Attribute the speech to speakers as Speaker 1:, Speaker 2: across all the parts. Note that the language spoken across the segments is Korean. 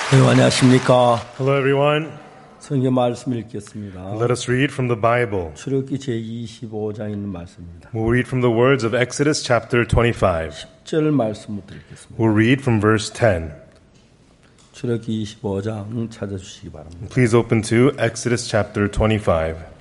Speaker 1: 네, 안녕하십니까.
Speaker 2: Hello everyone.
Speaker 1: 성경 말씀 읽겠습니다.
Speaker 2: Let us read from the Bible.
Speaker 1: 출애굽기 제25장에 있는 말씀입니다.
Speaker 2: We'll read from the words of Exodus chapter 25.
Speaker 1: 10절 말씀부터 읽겠습니다.
Speaker 2: We'll read from verse 10.
Speaker 1: 출애굽기 25장 찾아주시기 바랍니다.
Speaker 2: Please open to Exodus chapter 25.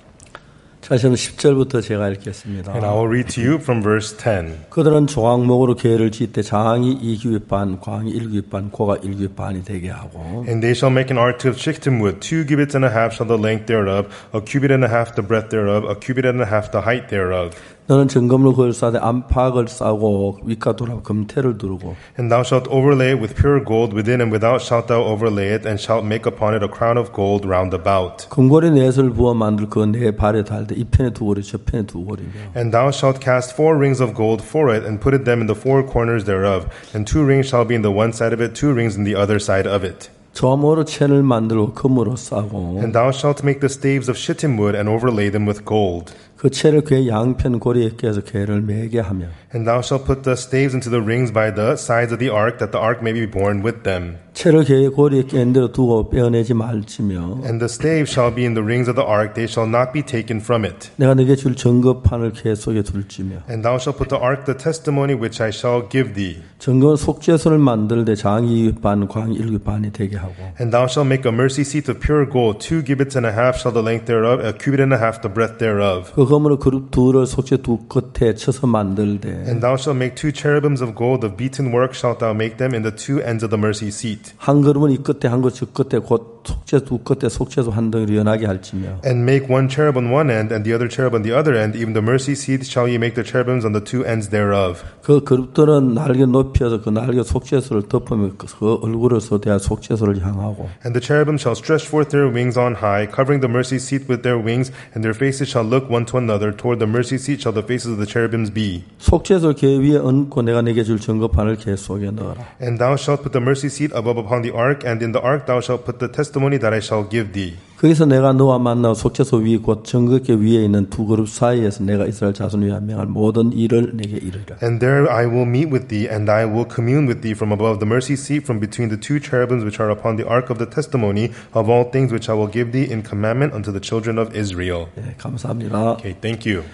Speaker 1: 다시는 10절부터 제가 읽겠습니다.
Speaker 2: And I will read to you from verse 10.
Speaker 1: 그들은 조각목으로 계를 짓되 장이 2규빗 반, 광이 1규빗 반, 고가 1규빗 반이 되게 하고
Speaker 2: And they shall make an ark of shittim wood, 2 cubits and a half shall the length thereof, a cubit and a half the breadth thereof, a cubit and a half the height thereof.
Speaker 1: 너는 정금으로 그걸 싸되 안팎을 싸고 윗과 돌아 금태를 두르고
Speaker 2: And thou shalt overlay it with pure gold, within and without shalt thou overlay it, and shalt make upon it a crown of gold round about.
Speaker 1: 금고리 넷을 부어 만들 그 네 발에 달되 이 편에 두 고리 저 편에 두 고리며
Speaker 2: And thou shalt cast 4 rings of gold for it, and put them in the 4 corners thereof, and 2 rings shall be in the one side of it, 2 rings in the other side of it.
Speaker 1: 조모로 채를 만들고 금으로 싸고
Speaker 2: And thou shalt make the staves of shittim wood, and overlay them with gold.
Speaker 1: 그 채를 그의 양편 고리에 껴서 걔를 매게 하며
Speaker 2: And thou shalt put the staves into the rings by the sides of the ark, that the ark may be borne with them.
Speaker 1: 채를 걔의 고리에 낀 대로 두고 빼어내지 말지며
Speaker 2: And the staves shall be in the rings of the ark, they shall not be taken from it.
Speaker 1: 내가 네게 줄 증거판을 걔 속에 둘지며
Speaker 2: And thou shalt put the ark, the testimony which I shall give thee.
Speaker 1: 증거는 속죄소를 만들되 장이 반, 광이 1규 반이 되게 하고
Speaker 2: And thou shalt make a mercy seat of pure gold, 2 cubits and a half shall the length thereof, a cubit and a half the breadth thereof.
Speaker 1: 그 검으로 그룹 둘을 속죄 두 끝에 쳐서 만들되
Speaker 2: And thou shalt make 2 cherubims of gold, of beaten work shalt thou make them in the 2 ends of the mercy seat.
Speaker 1: 한 그룹은 이 끝에 한 그룹 저 끝에 곧 속죄 두 끝에 속죄소 한 덩이를 연하게 할지며
Speaker 2: And make 1 cherub on one end, and the other cherub on the other end, even the mercy seat shall ye make the cherubims on the 2 ends thereof.
Speaker 1: 그 그룹들은 날개 높여서 그 날개 속죄소를 덮으며 그 얼굴을 쏟아야 속죄소를 향하고
Speaker 2: And the cherubim shall stretch forth their wings on high, covering the mercy seat with their wings, and their faces shall look one to another. Toward the mercy seat shall the faces of the cherubims be.
Speaker 1: 속죄소 개 위에 얹고 내가 내게 줄 증거판을 개 속에 넣어라.
Speaker 2: And thou shalt put the mercy seat above upon the ark, and in the ark thou shalt put the testimony that I shall give thee.
Speaker 1: 거기서 내가 너와 만나고 속죄소 위 곧 증거계 위에 있는 두 그룹 사이에서 내가 이스라엘 자손 위에 명할 모든 일을 내게 이르리라.
Speaker 2: And there I will meet with thee, and I will commune with thee from above the mercy seat, from between the 2 cherubims which are upon the ark of the testimony of all things which I will give thee in commandment unto the children of Israel.
Speaker 1: 네, 감사합니다.
Speaker 2: Okay, thank you.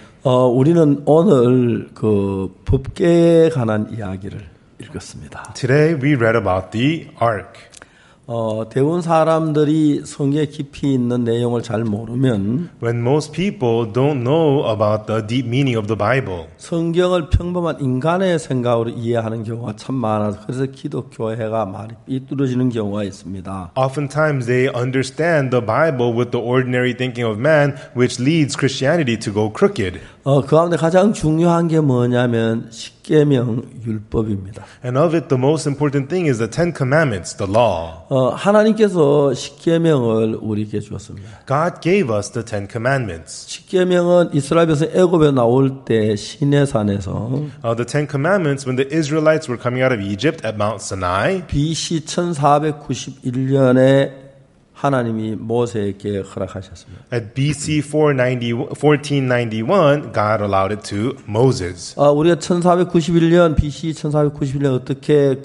Speaker 1: 우리는 오늘 그 법계에 관한 이야기를 읽었습니다.
Speaker 2: Today we read about the ark.
Speaker 1: 대부분 사람들이 성경에 깊이 있는 내용을 잘 모르면
Speaker 2: When most people don't know about the deep meaning of the Bible,
Speaker 1: 성경을 평범한 인간의 생각으로 이해하는 경우가 참 많아서 그래서 기독교회가 많이 삐뚤어지는 경우가 있습니다.
Speaker 2: oftentimes they understand the Bible with the ordinary thinking of man, which leads Christianity to go crooked.
Speaker 1: 그 가운데 가장 중요한 게 뭐냐면 십계명 율법입니다.
Speaker 2: And of it, the most important thing is the 10 commandments, the law.
Speaker 1: 하나님께서 십계명을 우리에게 주었습니다.
Speaker 2: God gave us the 10 commandments.
Speaker 1: 십계명은 이스라엘 백성 애굽에 나올 때 시내산에서
Speaker 2: The 10 commandments, when the Israelites were coming out of Egypt at Mount Sinai,
Speaker 1: BC 1491년에 하나님이 모세에게 허락하셨습니다.
Speaker 2: at BC 1491, God allowed it to Moses.
Speaker 1: 우리가 1491년 BC 1491년 어떻게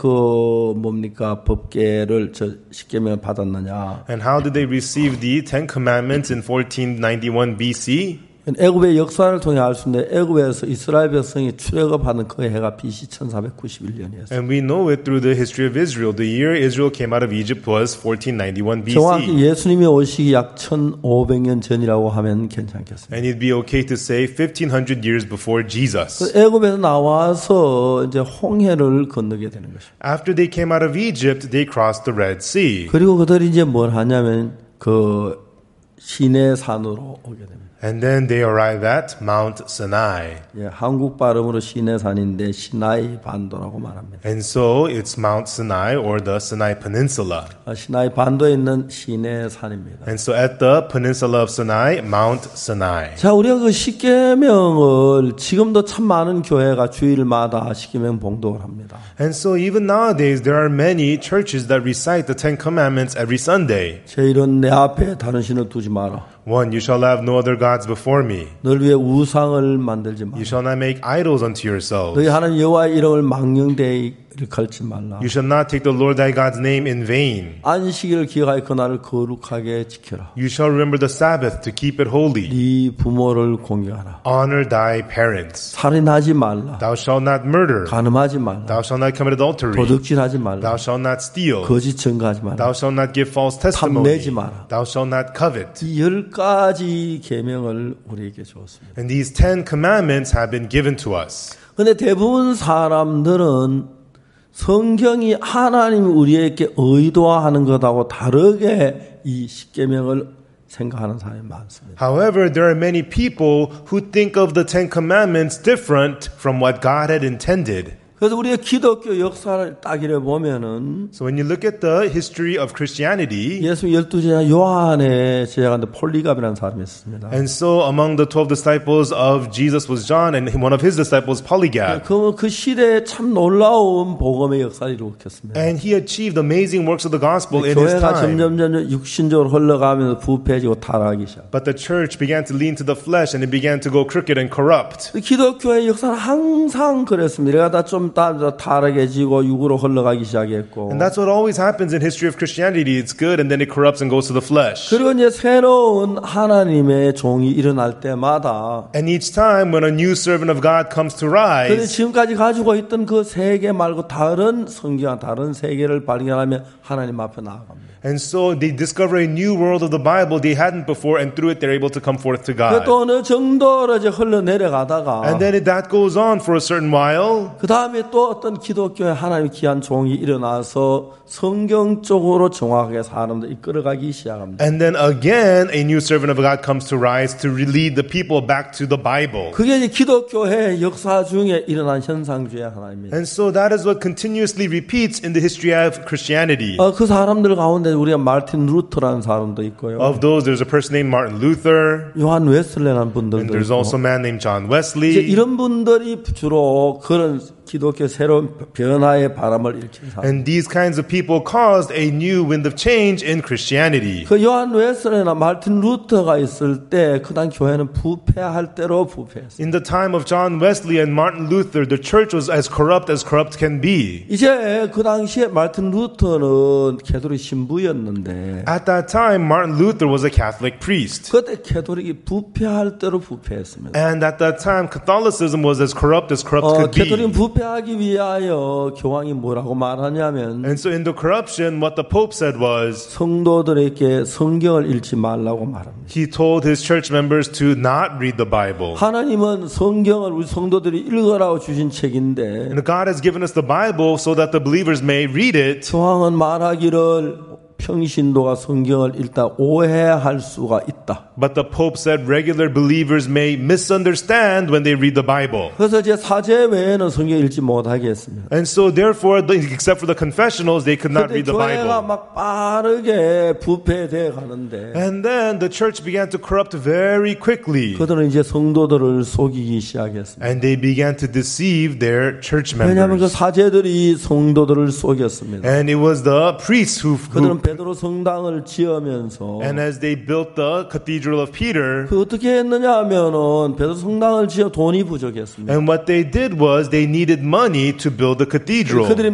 Speaker 1: 법계를 십계명을 받았느냐?
Speaker 2: And how did they receive the 10 commandments in 1491 BC?
Speaker 1: 애굽의 역사를 통해 알 수 있는데 애굽에서 이스라엘 백성이 출애굽하는 그 해가 BC 1491년이었어요.
Speaker 2: And we know it through the history of Israel. The year Israel came out of Egypt was 1491
Speaker 1: 정확히
Speaker 2: BC.
Speaker 1: 예수님이 오시기 약 1500년 전이라고 하면 괜찮겠습니다.
Speaker 2: And it'd be okay to say 1500 years before Jesus.
Speaker 1: 애굽에서 나와서 이제 홍해를 건너게 되는 것이죠.
Speaker 2: After they came out of Egypt, they crossed the Red Sea.
Speaker 1: 그리고 그들이 이제 뭘 하냐면 그 시내산으로 오게 됩니다.
Speaker 2: And then they arrive at Mount Sinai.
Speaker 1: 예, 한국 발음으로 시내산인데 시나이 반도라고 말합니다.
Speaker 2: And so it's Mount Sinai or the Sinai Peninsula.
Speaker 1: 시나이 반도에 있는 시내산입니다.
Speaker 2: And so at the peninsula of Sinai, Mount Sinai.
Speaker 1: 자, 우리가 그 십계명을 지금도 참 많은 교회가 주일마다 십계명 봉독을 합니다.
Speaker 2: And so even nowadays, there are many churches that recite the 10 commandments every Sunday.
Speaker 1: 제 이런 내 앞에 다른 신을 두지 마라.
Speaker 2: 1. You shall have no other gods before me.
Speaker 1: 널 위해 우상을 만들지 마.
Speaker 2: You shall not make idols unto yourselves.
Speaker 1: 너희 하나님 여호와의 이름을 망령되이를 걸지 말라.
Speaker 2: You shall not take the Lord thy God's name in vain.
Speaker 1: 안식일을 기억하여 그날을 거룩하게 지켜라.
Speaker 2: You shall remember the Sabbath to keep it holy.
Speaker 1: 네 부모를 공경하라.
Speaker 2: Honor thy parents.
Speaker 1: 살인하지 말라.
Speaker 2: Thou shalt not murder.
Speaker 1: 간음하지 말라.
Speaker 2: Thou shalt not commit adultery.
Speaker 1: 도둑질하지 말라.
Speaker 2: Thou shalt not steal.
Speaker 1: 거짓 증거하지 말라.
Speaker 2: Thou shalt not give false testimony.
Speaker 1: 탐내지 마라.
Speaker 2: Thou shalt not covet.
Speaker 1: 이 10가지 계명을 우리에게 주었습니다.
Speaker 2: And these 10 commandments have been given to us.
Speaker 1: 그런데 대부분 사람들은 성경이 하나님이 우리에게 의도하는 것하고 다르게 이 10계명을 생각하는 사람이 많습니다.
Speaker 2: However, there are many people who think of the 10 commandments different from what God had intended.
Speaker 1: 그래서 우리의 기독교 역사를 딱 이래 보면은
Speaker 2: So when you look at the history of Christianity,
Speaker 1: 예수 12제자 요한의 제자가 폴리갑이라는 사람이 있습니다.
Speaker 2: and so among the 12 disciples of Jesus was John, and one of his disciples Polycarp.
Speaker 1: 그 시대에 참 놀라운 복음의 역사를 일으켰습니다.
Speaker 2: And he achieved amazing works of the gospel in his
Speaker 1: 교회가
Speaker 2: time.
Speaker 1: 점점 육신적으로 흘러가면서 부패해지고 타락하기 시작.
Speaker 2: But the church began to lean to the flesh, and it began to go crooked and corrupt.
Speaker 1: 기독교의 역사는 항상 그랬습니다. 이래가 좀 타락해지고 육으로 흘러가기 시작했고.
Speaker 2: And that's what always happens in history of Christianity. It's good, and then it corrupts and goes to the flesh.
Speaker 1: 그리고 이제 새로운 하나님의 종이 일어날 때마다
Speaker 2: And each time when a new servant of God comes to
Speaker 1: 그런데
Speaker 2: rise,
Speaker 1: 지금까지 가지고 있던 그 세계 말고 다른 성경, 다른 세계를 발견하면 하나님 앞에 나아갑니다.
Speaker 2: and so they discover a new world of the Bible they hadn't before, and through it they're able to come forth to God.
Speaker 1: 또 어느 정도로 이제 흘러내려가다가
Speaker 2: And then that goes on for a certain while.
Speaker 1: 그 다음에 또 어떤 기독교의 하나님의 귀한 종이 일어나서 성경적으로 정확하게 사람들 이끌어가기 시작합니다.
Speaker 2: And then again, a new servant of God comes to rise to lead the people back to the Bible.
Speaker 1: 그게 이제 기독교의 역사 중에 일어난 현상 중에 하나입니다.
Speaker 2: And so that is what continuously repeats in the history of Christianity.
Speaker 1: 그 사람들 가운데 우리가 마르틴 루터라는 사람도 있고요.
Speaker 2: Of those, there's a person named Martin Luther,
Speaker 1: 요한 웨슬레라는
Speaker 2: and
Speaker 1: 분들도
Speaker 2: there's
Speaker 1: 있고.
Speaker 2: also a man named John
Speaker 1: 이제
Speaker 2: Wesley.
Speaker 1: 이런 분들이 주로 그런 기독교 새로운 변화의 바람을 일으킨 사람.
Speaker 2: And these kinds of people caused a new wind of change in Christianity.
Speaker 1: 그 요한 웨슬레나 마르틴 루터가 있을 때 그당 교회는 부패할 대로 부패했어요.
Speaker 2: In the time of John Wesley and Martin Luther, the church was as corrupt can be.
Speaker 1: 이제 그 당시에 마르틴 루터는 캐톨릭 신부였는데
Speaker 2: At that time, Martin Luther was a Catholic priest.
Speaker 1: 그때 캐톨릭이 부패할 대로 부패했습니다.
Speaker 2: And at that time, Catholicism was as corrupt could
Speaker 1: 캐톨릭
Speaker 2: be.
Speaker 1: 부패하기 위하여 교황이 뭐라고 말하냐면
Speaker 2: And so in the corruption, what the Pope said was,
Speaker 1: 성도들에게 성경을 읽지 말라고 말합니다.
Speaker 2: he told his church members to not read the Bible.
Speaker 1: 하나님은 성경을 우리 성도들이 읽으라고 주신 책인데
Speaker 2: And God has given us the Bible so that the believers may read it.
Speaker 1: 교황은 말하기를 평신도가 성경을 읽다 오해할 수가 있다.
Speaker 2: But the Pope said regular believers may misunderstand when they read the Bible.
Speaker 1: 그래서 이제 사제 외에는 성경 읽지 못하게 했습니다.
Speaker 2: And so therefore, except for the confessionals, they could not
Speaker 1: 그때
Speaker 2: read the
Speaker 1: 교회가
Speaker 2: Bible.
Speaker 1: 막 빠르게 부패돼 가는데
Speaker 2: And then the church began to corrupt very quickly.
Speaker 1: 그들은 이제 성도들을 속이기 시작했습니다.
Speaker 2: And they began to deceive their church
Speaker 1: 왜냐하면 그
Speaker 2: members.
Speaker 1: 사제들이 성도들을 속였습니다.
Speaker 2: And it was the priests who
Speaker 1: 그들은 베드로 성당을 지으면서
Speaker 2: and as they built the cathedral of Peter,
Speaker 1: 그 어떻게 했느냐 하면은 베드로 성당을 지어 돈이 부족했습니다.
Speaker 2: and what they did was they needed money to build the cathedral.
Speaker 1: 그들이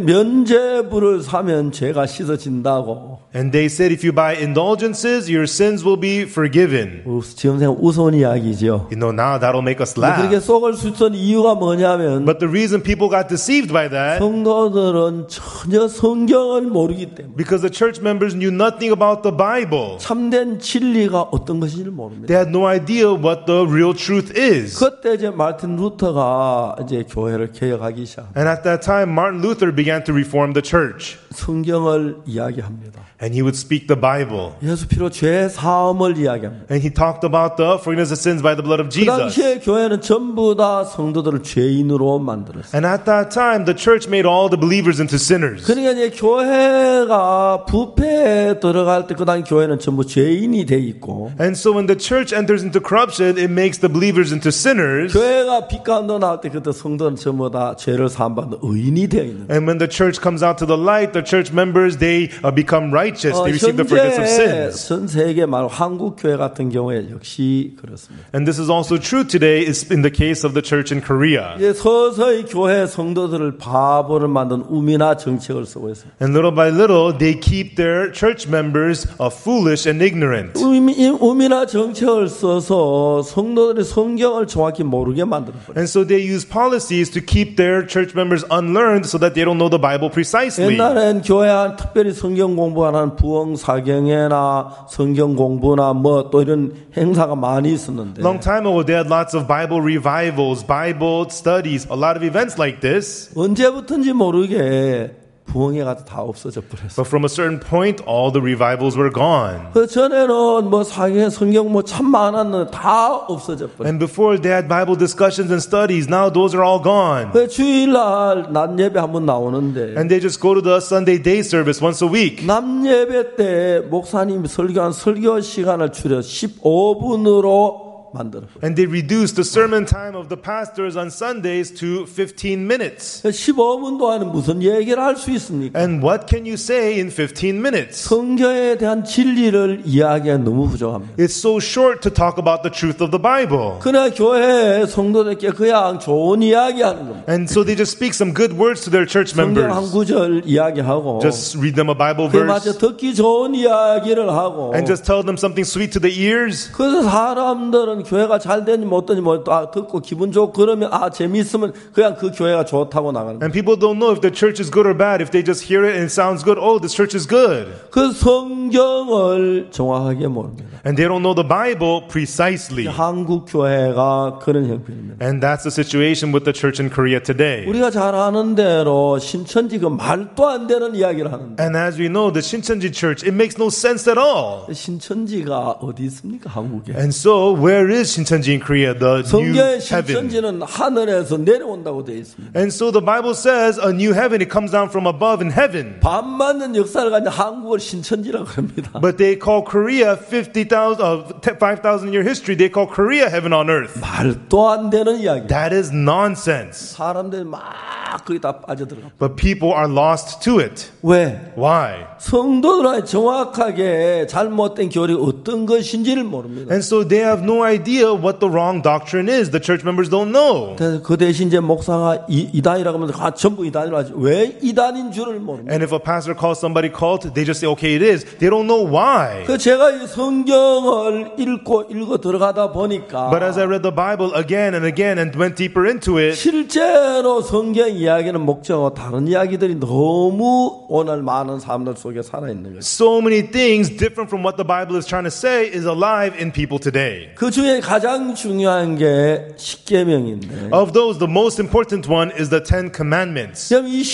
Speaker 1: 면제부를 사면 죄가 씻어진다고.
Speaker 2: And they said, if you buy indulgences, your sins will be forgiven.
Speaker 1: 지금 생각 우스운 이야기죠.
Speaker 2: You know, now that'll make us
Speaker 1: 그렇게
Speaker 2: laugh.
Speaker 1: 속을 수 있던 이유가 뭐냐면
Speaker 2: But the reason people got deceived by that,
Speaker 1: 성도들은 전혀 성경을 모르기 때문에
Speaker 2: because the church members knew nothing about the Bible.
Speaker 1: 참된 진리가 어떤 것인지를 모릅니다.
Speaker 2: They had no idea what the real truth is.
Speaker 1: 그때 이제 마르틴 루터가 이제 교회를 개혁하기 시작합니다.
Speaker 2: And at that time, Martin Luther began to reform the church.
Speaker 1: 성경을 이야기합니다.
Speaker 2: And he would speak the Bible.
Speaker 1: 예수 피로 죄 사함을 이야기합니다.
Speaker 2: And he talked about the forgiveness of sins by the blood of
Speaker 1: 그
Speaker 2: Jesus.
Speaker 1: 당시에 교회는 전부 다 성도들을 죄인으로 만들었어요.
Speaker 2: And at that time, the church made all the believers into sinners.
Speaker 1: 그러니까 이제 교회가 부패에 들어갈 때 그 당시 교회는 전부 죄인이 돼 있고
Speaker 2: And so when the church enters into corruption, it makes the believers into sinners.
Speaker 1: 교회가 빛 가운데 나올 때 그때 성도는 전부 다 죄를 사함받는 의인이 되어 있는 거예요.
Speaker 2: And when the church comes out to the light, the church members, they become righteous. righteous. They receive the forgiveness of
Speaker 1: 현재
Speaker 2: sins.
Speaker 1: 전 세계 말 한국 교회 같은 경우에 역시 그렇습니다.
Speaker 2: And this is also true today is in the case of the church in Korea.
Speaker 1: 이제 서서히 교회 성도들을 바보를 만든 우미나 정책을 쓰고 있습니다.
Speaker 2: And little by little, they keep their church members foolish and ignorant.
Speaker 1: 우미나 정책을 써서 성도들이 성경을 정확히 모르게 만들어버려요.
Speaker 2: And so they use policies to keep their church members unlearned so that they don't know the Bible precisely.
Speaker 1: 옛날엔 교회 안 특별히 성경 공부하는 부흥사경회나 성경 공부나 뭐 또 이런 행사가 많이 있었는데
Speaker 2: Long time ago, they had lots of Bible revivals, Bible studies, a lot of events like this.
Speaker 1: 언제부터인지 모르게 부흥회가 다 없어져 버렸어요.
Speaker 2: But from a certain point, all the revivals were gone.
Speaker 1: 그 전에는 뭐 사경회 성경 뭐 참 많았는데 다 없어져 버렸어요.
Speaker 2: And before they had Bible discussions and studies, now those are all gone.
Speaker 1: 그 주일날 낮 예배 한번 나오는데
Speaker 2: And they just go to the Sunday day service once a week.
Speaker 1: 낮 예배 때 목사님이 설교한 설교 시간을 줄여 15분으로 만들어.
Speaker 2: And they reduced the sermon time of the pastors on Sundays to 15 minutes.
Speaker 1: 15분 동안은 무슨 얘기를 할 수 있습니까?
Speaker 2: And what can you say in 15 minutes?
Speaker 1: 성경에 대한 진리를 이야기하기 너무 부족합니다.
Speaker 2: It's so short to talk about the truth of the Bible.
Speaker 1: 그러나 교회 성도들께 그냥 좋은 이야기하는 겁니다.
Speaker 2: And so they just speak some good words to their church
Speaker 1: 성경 한
Speaker 2: members.
Speaker 1: 구절 이야기하고
Speaker 2: Just read them a Bible
Speaker 1: 그에 맞춰
Speaker 2: verse
Speaker 1: 듣기 좋은 이야기를 하고
Speaker 2: and just tell them something sweet to the ears.
Speaker 1: 그래서 사람들은 교회가 잘 되니 못 되니 뭐 듣고 기분 좋고 그러면 재미있으면 그냥 그 교회가 좋다고 나가는 거예요.
Speaker 2: And people don't know if the church is good or bad. If they just hear it and it sounds good, oh, this church is good.
Speaker 1: 그 성경을 정확하게 모릅니다.
Speaker 2: And they don't know the Bible precisely.
Speaker 1: 한국 교회가 그런 형편입니다.
Speaker 2: And that's the situation with the church in Korea today.
Speaker 1: 우리가 잘 아는 대로 신천지 그 말도 안 되는 이야기를 하는데
Speaker 2: And as we know, the Shincheonji church, it makes no sense at all.
Speaker 1: 신천지가 어디 있습니까 한국에?
Speaker 2: And so, where is Shincheonji in Korea, the new
Speaker 1: 성경의
Speaker 2: heaven?
Speaker 1: 신천지는 하늘에서 내려온다고 되어 있습니다.
Speaker 2: And so the Bible says a new heaven, it comes down from above in heaven.
Speaker 1: 반 맞는 역사를 가진 한국을 신천지라고 합니다.
Speaker 2: But they call Korea 5,000 year history. They call Korea heaven on earth.
Speaker 1: 말도 안 되는 이야기.
Speaker 2: That is nonsense.
Speaker 1: 사람들이 막 거기 다 빠져들어가.
Speaker 2: But people are lost to it.
Speaker 1: 왜?
Speaker 2: Why?
Speaker 1: 성도들은 정확하게 잘못된 교리 어떤 것인지를 모릅니다.
Speaker 2: And so they have no idea what the wrong doctrine is. The church members don't know.
Speaker 1: 그래서 그 대신 이제 목사가 이단이라고 하면 전부 이단이라고 하지. 왜 이단인 줄을 모릅니다.
Speaker 2: And if a pastor calls somebody cult, they just say, okay, it is. They don't know why.
Speaker 1: 그 제가 이 성경을 읽어 들어가다 보니까
Speaker 2: But as I read the Bible again and again and went deeper into it,
Speaker 1: 실제로 성경 이야기는 목적하고 다른 이야기들이 너무 오늘 많은 사람들 속에 살아있는 거예요.
Speaker 2: so many things different from what the Bible is trying to say is alive in people today.
Speaker 1: 그 중에 가장 중요한 게 십계명인데
Speaker 2: Of those, the most important one is the Ten Commandments.
Speaker 1: 그럼 이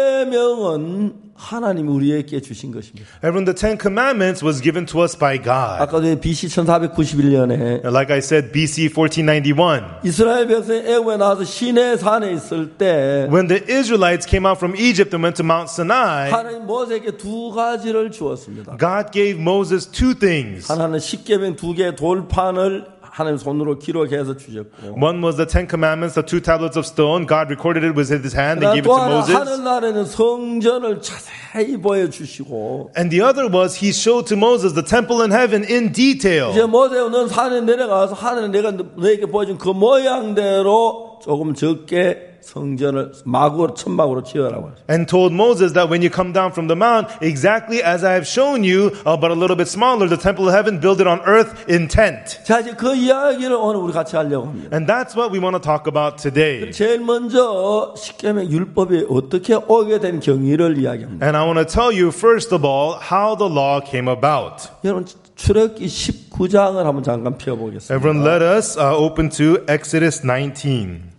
Speaker 1: 십계명은 하나님이 우리에게 주신 것입니다.
Speaker 2: Everyone, the Ten Commandments was given to us by God.
Speaker 1: 아까 전에 BC 1491년에
Speaker 2: Like I said, BC 1491.
Speaker 1: 이스라엘 백성이 애굽에 나와서 시내 산에 있을 때
Speaker 2: When the Israelites came out from Egypt and went to Mount Sinai,
Speaker 1: 하나님 모세에게 두 가지를 주었습니다.
Speaker 2: God gave Moses two things.
Speaker 1: 하나는 십계명 두 개의 돌판을 하나님 손으로 기록해서 주셨고
Speaker 2: One was the Ten Commandments, the two tablets of stone. God recorded it with his hand and gave it
Speaker 1: 또
Speaker 2: to
Speaker 1: 하나
Speaker 2: Moses.
Speaker 1: 하늘나라에는 성전을 자세히 보여주시고
Speaker 2: And the other was he showed to Moses the temple in heaven in detail.
Speaker 1: 이제 모세야 넌 산에 내려가서 하늘에 내가 너에게 보여준 그 모양대로 조금 적게 성전을 천막으로 지어라고 했어요.
Speaker 2: And told Moses that when you come down from the mount, exactly as I have shown you, but a little bit smaller, the temple of heaven, build it on earth in tent.
Speaker 1: 자, 이제 그 이야기를 오늘 우리 같이 하려고 합니다.
Speaker 2: And that's what we want to talk about today.
Speaker 1: 제일 먼저 십계명 율법이 어떻게 오게 된 경위를 이야기합니다.
Speaker 2: And I want to tell you, first of all, how the law came about.
Speaker 1: 여러분 출애굽기 19장을 한번 잠깐 펴보겠습니다.
Speaker 2: Everyone, let us open to Exodus 19.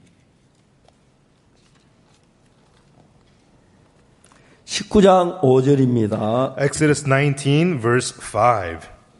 Speaker 1: 19장 5절입니다.
Speaker 2: Exodus 19, verse 5.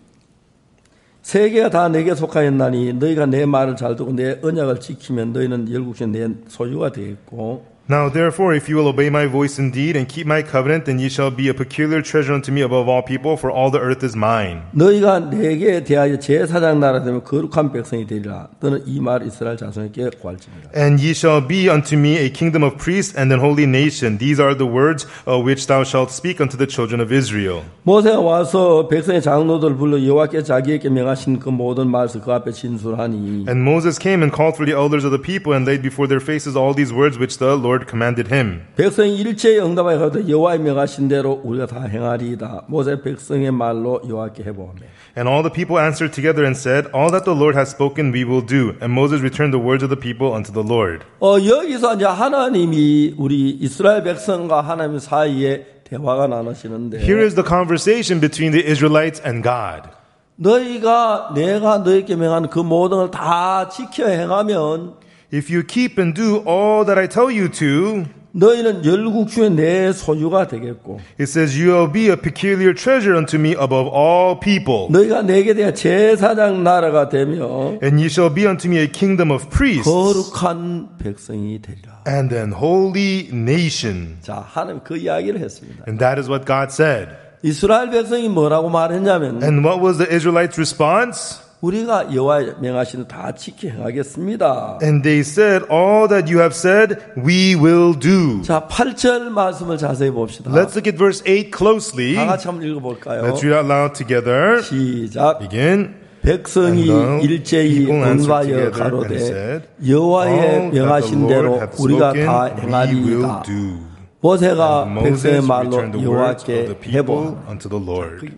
Speaker 1: 세계가 다 내게 속하였나니 너희가 내 말을 잘 듣고 내 언약을 지키면 너희는 열국에 내 소유가 되겠고
Speaker 2: Now therefore, if you will obey my voice indeed and keep my covenant, then ye shall be a peculiar treasure unto me above all people, for all the earth is mine.
Speaker 1: 너희가 내게 대하여 제사장 나라 되면 거룩한 백성이 되리라. 너는 이 말 이스라엘 자손에게 고할지니라.
Speaker 2: And ye shall be unto me a kingdom of priests and an holy nation. These are the words which thou shalt speak unto the children of Israel.
Speaker 1: 모세가 와서 백성의 장로들을 불러 여호와께 자기에게 명하신 그 모든 말씀 그 앞에 진술하니
Speaker 2: And Moses came and called for the elders of the people and laid before their faces all these words which the Lord commanded him.
Speaker 1: 백성이 일제히 응답하여 가되 여호와의 명하신 대로 우리가 다 행하리이다. 모세 백성의 말로 여호와께 해보하며
Speaker 2: And all the people answered together and said, All that the Lord has spoken we will do. And Moses returned the words of the people unto the Lord.
Speaker 1: 여기서 이제 하나님이 우리 이스라엘 백성과 하나님 사이에 대화가 나누시는데
Speaker 2: Here is the conversation between the Israelites and God.
Speaker 1: 너희가 내가 너희에게 명한 그 모든 걸 다 지켜 행하면
Speaker 2: If you keep and do all that I tell you to,
Speaker 1: 너희는 열국 중에 내 소유가 되겠고
Speaker 2: it says, You will be a peculiar treasure unto me above all people.
Speaker 1: 너희가 내게 대한 제사장 나라가 되며
Speaker 2: And ye shall be unto me a kingdom of priests
Speaker 1: 거룩한 백성이 되리라.
Speaker 2: and an holy nation.
Speaker 1: 자, 하나님 그 이야기를 했습니다.
Speaker 2: And that is what God said.
Speaker 1: 이스라엘 백성이 뭐라고 말했냐면
Speaker 2: And what was the Israelites' response?
Speaker 1: 우리가 여호와의 명하시는 다 지켜 행하겠습니다.
Speaker 2: And they said, All that you have said, we will do.
Speaker 1: 자, 8절 말씀을 자세히 봅시다.
Speaker 2: Let's look at verse 8 closely.
Speaker 1: 다 같이 한번 읽어볼까요?
Speaker 2: Let's read out loud together.
Speaker 1: 시작.
Speaker 2: Begin.
Speaker 1: 백성이
Speaker 2: And the
Speaker 1: 일제히
Speaker 2: people answered
Speaker 1: 응하여
Speaker 2: together and
Speaker 1: 가로되
Speaker 2: said,
Speaker 1: 여호와의
Speaker 2: All that the
Speaker 1: 명하신
Speaker 2: Lord
Speaker 1: 대로
Speaker 2: hath
Speaker 1: 우리가
Speaker 2: spoken,
Speaker 1: 다
Speaker 2: we will
Speaker 1: 행하리이다.
Speaker 2: do.
Speaker 1: 모세가
Speaker 2: And
Speaker 1: 백성의
Speaker 2: Moses
Speaker 1: 말로
Speaker 2: returned the words of the
Speaker 1: 여호와께
Speaker 2: people
Speaker 1: 해보.
Speaker 2: unto the Lord.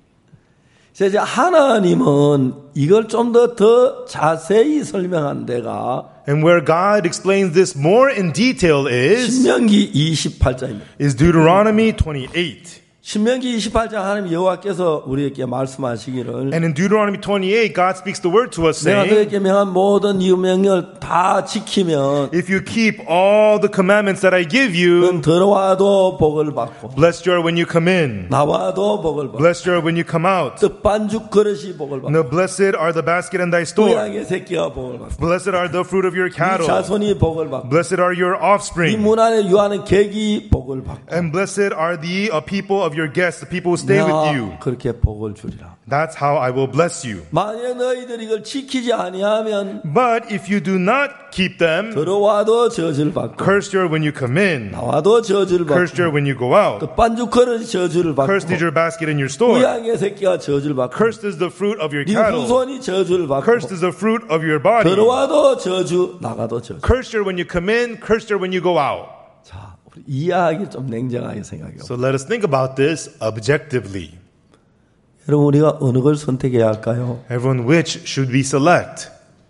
Speaker 1: 이제 하나님은 이걸 좀 더 자세히 설명한 데가
Speaker 2: And where God explains this more in detail
Speaker 1: 신명기 28장입니다.
Speaker 2: is Deuteronomy 28.
Speaker 1: 신명기 28장 하나님 여호와께서 우리에게 말씀하시기를
Speaker 2: And in Deuteronomy 28, God speaks the word to us
Speaker 1: 내가
Speaker 2: saying,
Speaker 1: 너에게 명한 모든 이 명령을 다 지키면
Speaker 2: If you keep all the commandments that I give you,
Speaker 1: 넌 들어와도 복을 받고
Speaker 2: blessed you are when you come in,
Speaker 1: 나와도 복을 받고
Speaker 2: blessed you are when you come out.
Speaker 1: 떡반죽 그릇이 복을 받고
Speaker 2: No, blessed are the basket and thy store.
Speaker 1: 고양이 새끼가 복을 받고
Speaker 2: Blessed are the fruit of your
Speaker 1: 이
Speaker 2: cattle.
Speaker 1: 자손이 복을 받고
Speaker 2: Blessed are your
Speaker 1: 이
Speaker 2: offspring.
Speaker 1: 문 안에 유하는 객이 복을 받고
Speaker 2: And blessed are the people of your guests, the people who stay with you.
Speaker 1: 내가 그렇게 복을 주리라.
Speaker 2: That's how I will bless you.
Speaker 1: 만약 너희들이 이걸 지키지 아니하면
Speaker 2: But if you do not keep them,
Speaker 1: 들어와도 저주를 받고
Speaker 2: cursed you are when you come in,
Speaker 1: 나와도 저주를
Speaker 2: cursed you
Speaker 1: 받고
Speaker 2: are when you go out.
Speaker 1: 떡반죽 그릇이 저주를 받고
Speaker 2: Cursed is your basket in your store.
Speaker 1: 고양이 새끼가 저주를 받고
Speaker 2: Cursed is the fruit of your
Speaker 1: 네
Speaker 2: cattle.
Speaker 1: 후손이 저주를 받고
Speaker 2: Cursed is the fruit of your body.
Speaker 1: 들어와도 저주 나가도 저주.
Speaker 2: Cursed you are when you come in, cursed you are when you go out.
Speaker 1: 자, 우리 이해하기 좀 냉정하게 생각해요.
Speaker 2: So let us think about this objectively.
Speaker 1: 여러분 우리가 어느 걸 선택해야 할까요?
Speaker 2: Everyone, which should we select?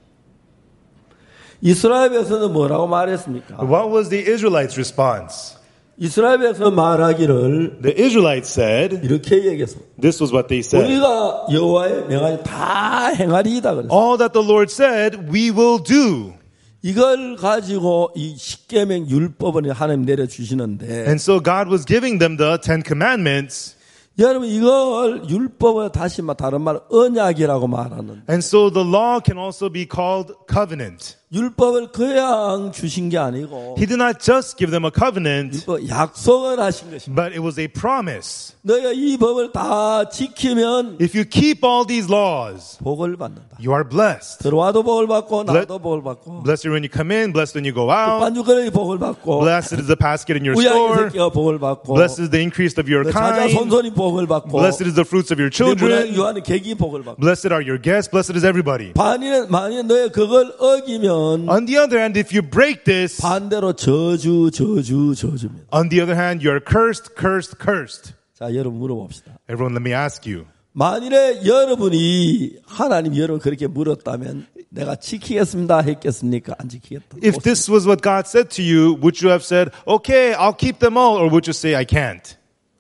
Speaker 1: 이스라엘 백성은 뭐라고 말했습니까?
Speaker 2: What was the Israelites' response?
Speaker 1: 이스라엘 백성 말하기를
Speaker 2: The Israelites said,
Speaker 1: 이렇게 얘기했습니다.
Speaker 2: this was what they said.
Speaker 1: 우리가 여호와의 명하니 다 행하리이다 그랬어요.
Speaker 2: All that the Lord said, we will do.
Speaker 1: 이걸 가지고 이 십계명 율법을 하나님 내려주시는데
Speaker 2: And so God was giving them the Ten Commandments.
Speaker 1: 여러분 이걸 율법을 다시 다른 말 언약이라고 말하는
Speaker 2: And so the law can also be called covenant.
Speaker 1: 율법을 그냥 주신 게 아니고
Speaker 2: He did not just give them a covenant,
Speaker 1: 율법 약속을 하신 것입니다.
Speaker 2: but it was a promise.
Speaker 1: 너희가 이 법을 다 지키면
Speaker 2: If you keep all these laws,
Speaker 1: 복을 받는다.
Speaker 2: you are blessed.
Speaker 1: 들어와도 복을 받고 나도 복을 받고
Speaker 2: Blessed when you come in, blessed when you go out.
Speaker 1: 반죽거리 복을 받고
Speaker 2: Blessed is the basket in your
Speaker 1: 우양이
Speaker 2: store.
Speaker 1: 새끼가 복을 받고
Speaker 2: Blessed is the increase of your
Speaker 1: 자자
Speaker 2: kind.
Speaker 1: 손손이 복을 받고
Speaker 2: Blessed is the fruits of your
Speaker 1: 내 문화에
Speaker 2: children.
Speaker 1: 유하는 객이 복을 받고
Speaker 2: Blessed are your guests. Blessed is everybody.
Speaker 1: 만일 너희 그걸 어기면
Speaker 2: On the other hand, if you break this,
Speaker 1: 반대로 저주입니다.
Speaker 2: on the other hand, you're cursed, cursed, cursed.
Speaker 1: 자, 여러분 물어봅시다.
Speaker 2: Everyone, let me ask you.
Speaker 1: 만일에 여러분이 하나님 여러분 그렇게 물었다면 내가 지키겠습니다 했겠습니까? 안 지키겠다.
Speaker 2: If this was what God said to you, would you have said, okay, I'll keep them all, or would you say, I can't?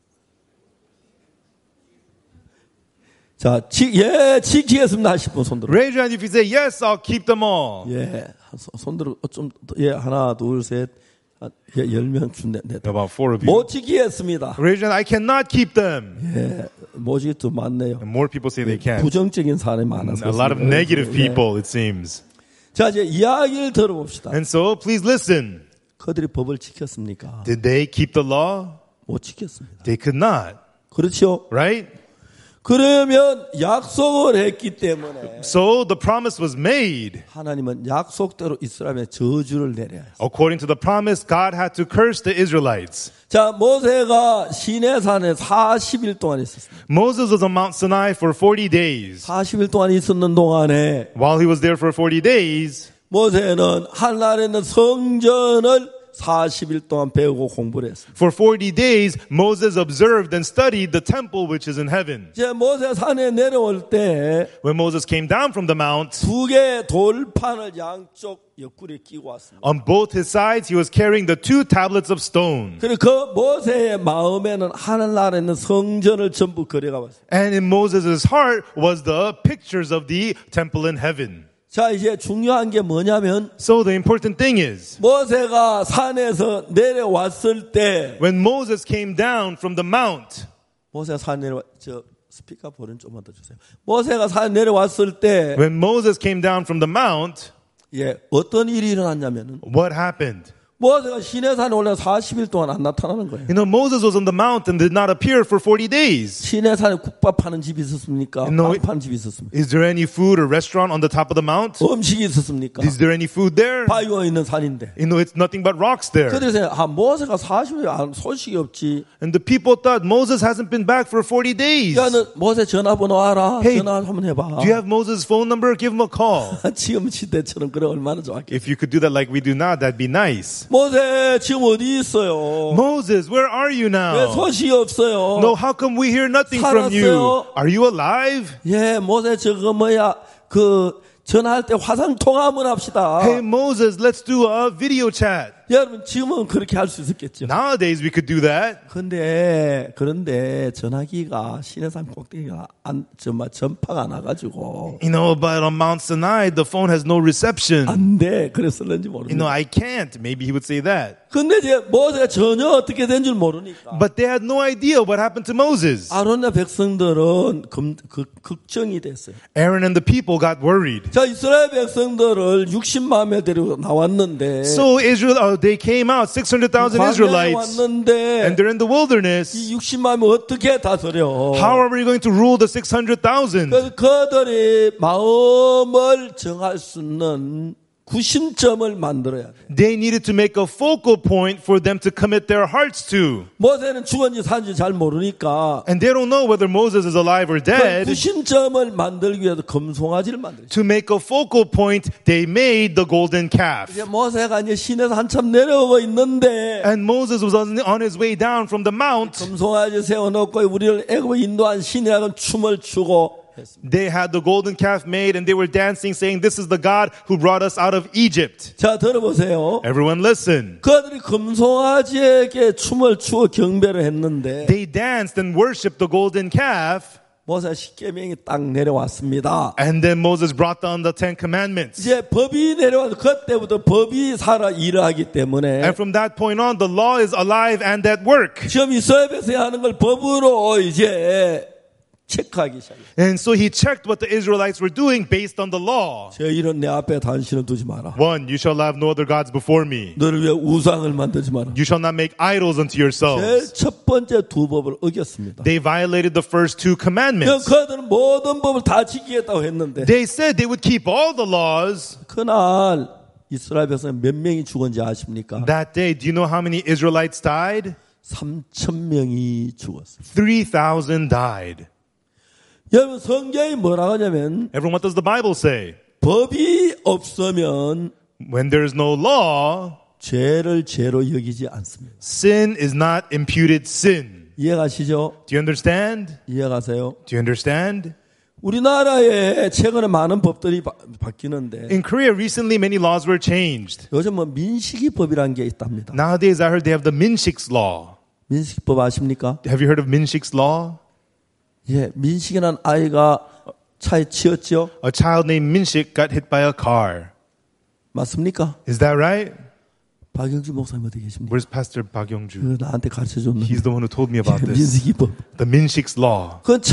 Speaker 1: 자, 지키겠습니다 하실 분 손들어.
Speaker 2: Raise your hand if you say, yes, I'll keep them all.
Speaker 1: 예, 손들어 하나, 둘, 셋, 10명 준대.
Speaker 2: About 4 of you.
Speaker 1: 못 지키겠습니다.
Speaker 2: Raise your hand, I cannot keep them.
Speaker 1: 예, 못 지키도 많네요.
Speaker 2: And more people say they can't.
Speaker 1: 부정적인 사람이 많아서.
Speaker 2: A lot of negative
Speaker 1: 예.
Speaker 2: people, it seems.
Speaker 1: 자, 이제 이야기를 들어봅시다.
Speaker 2: And so, please listen.
Speaker 1: 그들이 법을 지켰습니까?
Speaker 2: Did they keep the law?
Speaker 1: 못 지켰습니다.
Speaker 2: They could not,
Speaker 1: 그렇죠?
Speaker 2: right?
Speaker 1: 그러면 약속을 했기 때문에
Speaker 2: So the promise was made.
Speaker 1: 하나님은 약속대로 이스라엘에 저주를 내려야 했어요.
Speaker 2: According to the promise, God had to curse the Israelites.
Speaker 1: 자, 모세가 시내산에 40일 동안 있었습니다.
Speaker 2: Moses was on Mount Sinai for 40 days.
Speaker 1: 40일 동안 있었는 동안에
Speaker 2: While he was there for 40 days,
Speaker 1: 모세는 하늘나라에 있는 성전을 40일 동안 배우고 공부를 했습니다.
Speaker 2: for 40 days, Moses observed and studied the temple which is in heaven.
Speaker 1: 이제 모세 산에 내려올 때
Speaker 2: When Moses came down from the mount,
Speaker 1: 두 개의 돌판을 양쪽 옆구리에 끼고 왔습니다.
Speaker 2: on both his sides, he was carrying the 2 tablets of stone.
Speaker 1: 그리고 그 모세의 마음에는 하늘나라에 있는 성전을 전부 그려가 봤어요.
Speaker 2: And in Moses' heart was the pictures of the temple in heaven.
Speaker 1: 자, 이제 중요한 게 뭐냐면
Speaker 2: So the important thing is,
Speaker 1: 모세가 산에서 내려왔을 때
Speaker 2: when Moses came down from the mount,
Speaker 1: 모세가 산에 내려와 저 스피커 볼륨 좀만 더 주세요. 모세가 산에 내려왔을 때
Speaker 2: when Moses came down from the mount,
Speaker 1: 예, 어떤 일이 일어났냐면은
Speaker 2: what happened?
Speaker 1: 모세가 시내산에 올라 40일 동안 안 나타나는 거예요.
Speaker 2: You know, Moses was on the mount and did not appear for 40 days.
Speaker 1: 시내산에 국밥 파는 집이 있었습니까?
Speaker 2: No,
Speaker 1: 빵 파는 집이 있었습니까?
Speaker 2: Is there any food or restaurant on the top of the mount?
Speaker 1: 음식이 있었습니까?
Speaker 2: Is there any food there?
Speaker 1: 바위에 있는 산인데.
Speaker 2: You know, it's nothing but rocks there.
Speaker 1: 그래서 모세가 40일 안 소식이 없지.
Speaker 2: And the people thought Moses hasn't been back for 40 days.
Speaker 1: 야, 너 모세 전화번호 알아?
Speaker 2: Hey,
Speaker 1: 전화 한번 해봐.
Speaker 2: Do you have Moses' phone number? Give him a call.
Speaker 1: 지금 시대처럼 그래 얼마나 좋았겠어.
Speaker 2: If you could do that like we do now, that'd be nice.
Speaker 1: 모세 지금 어디 있어요?
Speaker 2: Moses, where are you
Speaker 1: 왜
Speaker 2: now?
Speaker 1: 소식이 없어요?
Speaker 2: No, how come we hear nothing from you?
Speaker 1: 살았어요?
Speaker 2: Are you alive?
Speaker 1: 예, 모세 저거 뭐야? 전화할 때 화상 통화 한번 합시다.
Speaker 2: Hey, Moses, let's do a video chat.
Speaker 1: 여러분 지금은 그렇게 할 수 있었겠죠.
Speaker 2: Nowadays, we could do that.
Speaker 1: 그런데 전화기가 시내산 꼭대기가 정말 전파가 나가지고
Speaker 2: You know, but on Mount Sinai, the phone has no reception.
Speaker 1: 안 돼. 그랬을는지
Speaker 2: You
Speaker 1: 모르겠네.
Speaker 2: know, I can't. Maybe he would say that.
Speaker 1: 근데 이제 모세가 전혀 어떻게 된 줄 모르니까
Speaker 2: But they had no idea what happened to Moses.
Speaker 1: 아론의 백성들은 걱정이 됐어요.
Speaker 2: Aaron and the people got worried.
Speaker 1: 자, 이스라엘 백성들을 60만 명 데리고 나왔는데
Speaker 2: So they came out, 600,000
Speaker 1: 광야에
Speaker 2: Israelites,
Speaker 1: 왔는데
Speaker 2: and they're in the wilderness.
Speaker 1: 이 60만 명 어떻게 다스려?
Speaker 2: How are we going to rule the 600,000?
Speaker 1: 그래서 그들이 마음을 정할 수 있는 구심점을 만들어야 돼.
Speaker 2: They needed to make a focal point for them to commit their hearts to.
Speaker 1: 모세는 죽었는지 산지 잘 모르니까
Speaker 2: And they don't know whether Moses is alive or
Speaker 1: 그
Speaker 2: dead.
Speaker 1: 구심점을 만들기 위해서 금송아지를 만들었어요.
Speaker 2: To make a focal point, they made the golden calf.
Speaker 1: 이제 모세가 이제 시내에서 한참 내려오고 있는데
Speaker 2: And Moses was on his way down from the mount.
Speaker 1: 금송아지 세워놓고 우리를 애굽에 인도한 신이라는 춤을 추고
Speaker 2: They had the golden calf made and they were dancing saying, this is the God who brought us out of Egypt.
Speaker 1: 자, 들어보세요.
Speaker 2: Everyone listen.
Speaker 1: 그들이 금송아지에게 춤을 추어 경배를 했는데
Speaker 2: They danced and worshipped the golden calf.
Speaker 1: 모세 십계명이 딱 내려왔습니다.
Speaker 2: And then Moses brought down the 10 commandments.
Speaker 1: 이제 법이 내려와서 그때부터 법이 살아 일하기 때문에
Speaker 2: And from that point on, the law is alive and at work.
Speaker 1: 지금 이스라엘 백성이 하는 걸 법으로 이제 체크하기 시작해요.
Speaker 2: And so he checked what the Israelites were doing based on the law.
Speaker 1: 저 이런 내 앞에 단신을 두지 마라.
Speaker 2: 1, you shall have no other gods before me.
Speaker 1: 너를 위해 우상을 만들지 마라.
Speaker 2: You shall not make idols unto
Speaker 1: 제일
Speaker 2: yourselves.
Speaker 1: 첫 번째 두 법을 어겼습니다.
Speaker 2: They violated the first 2 commandments.
Speaker 1: 그들은 모든 법을 다 지키겠다고 했는데
Speaker 2: They said they would keep all the laws.
Speaker 1: 그날 이스라엘 백성 몇 명이 죽었는지 아십니까?
Speaker 2: That day, do you know how many Israelites died?
Speaker 1: 3,000명이 죽었어요.
Speaker 2: 3,000 died.
Speaker 1: 여러분 성경이 뭐라고 하냐면
Speaker 2: Everyone, what does the Bible say?
Speaker 1: 법이 없으면
Speaker 2: When there's no law,
Speaker 1: 죄를 죄로 여기지 않습니다.
Speaker 2: sin is not imputed sin.
Speaker 1: 이해가시죠?
Speaker 2: Do you understand?
Speaker 1: 이해가세요?
Speaker 2: Do you understand?
Speaker 1: 우리나라에 최근에 많은 법들이 바뀌는데
Speaker 2: In Korea, recently many laws were changed.
Speaker 1: 요즘 뭐 민식이법이라는 게 있답니다.
Speaker 2: Nowadays, I heard they have the Minshik's law.
Speaker 1: 민식법 아십니까?
Speaker 2: Have you heard of Minshik's law?
Speaker 1: 예, 민식이라는 아이가 차에 치였죠?
Speaker 2: A child named Minshik got hit by a car.
Speaker 1: 맞습니까?
Speaker 2: Is that right?
Speaker 1: 박영주 목사님 어디 계십니까?
Speaker 2: Where's Pastor Park Young-ju?
Speaker 1: 그 나한테 가르쳐줬는데
Speaker 2: He's the one who told me about this.
Speaker 1: 민식이법.
Speaker 2: The Minshik's law.
Speaker 1: 그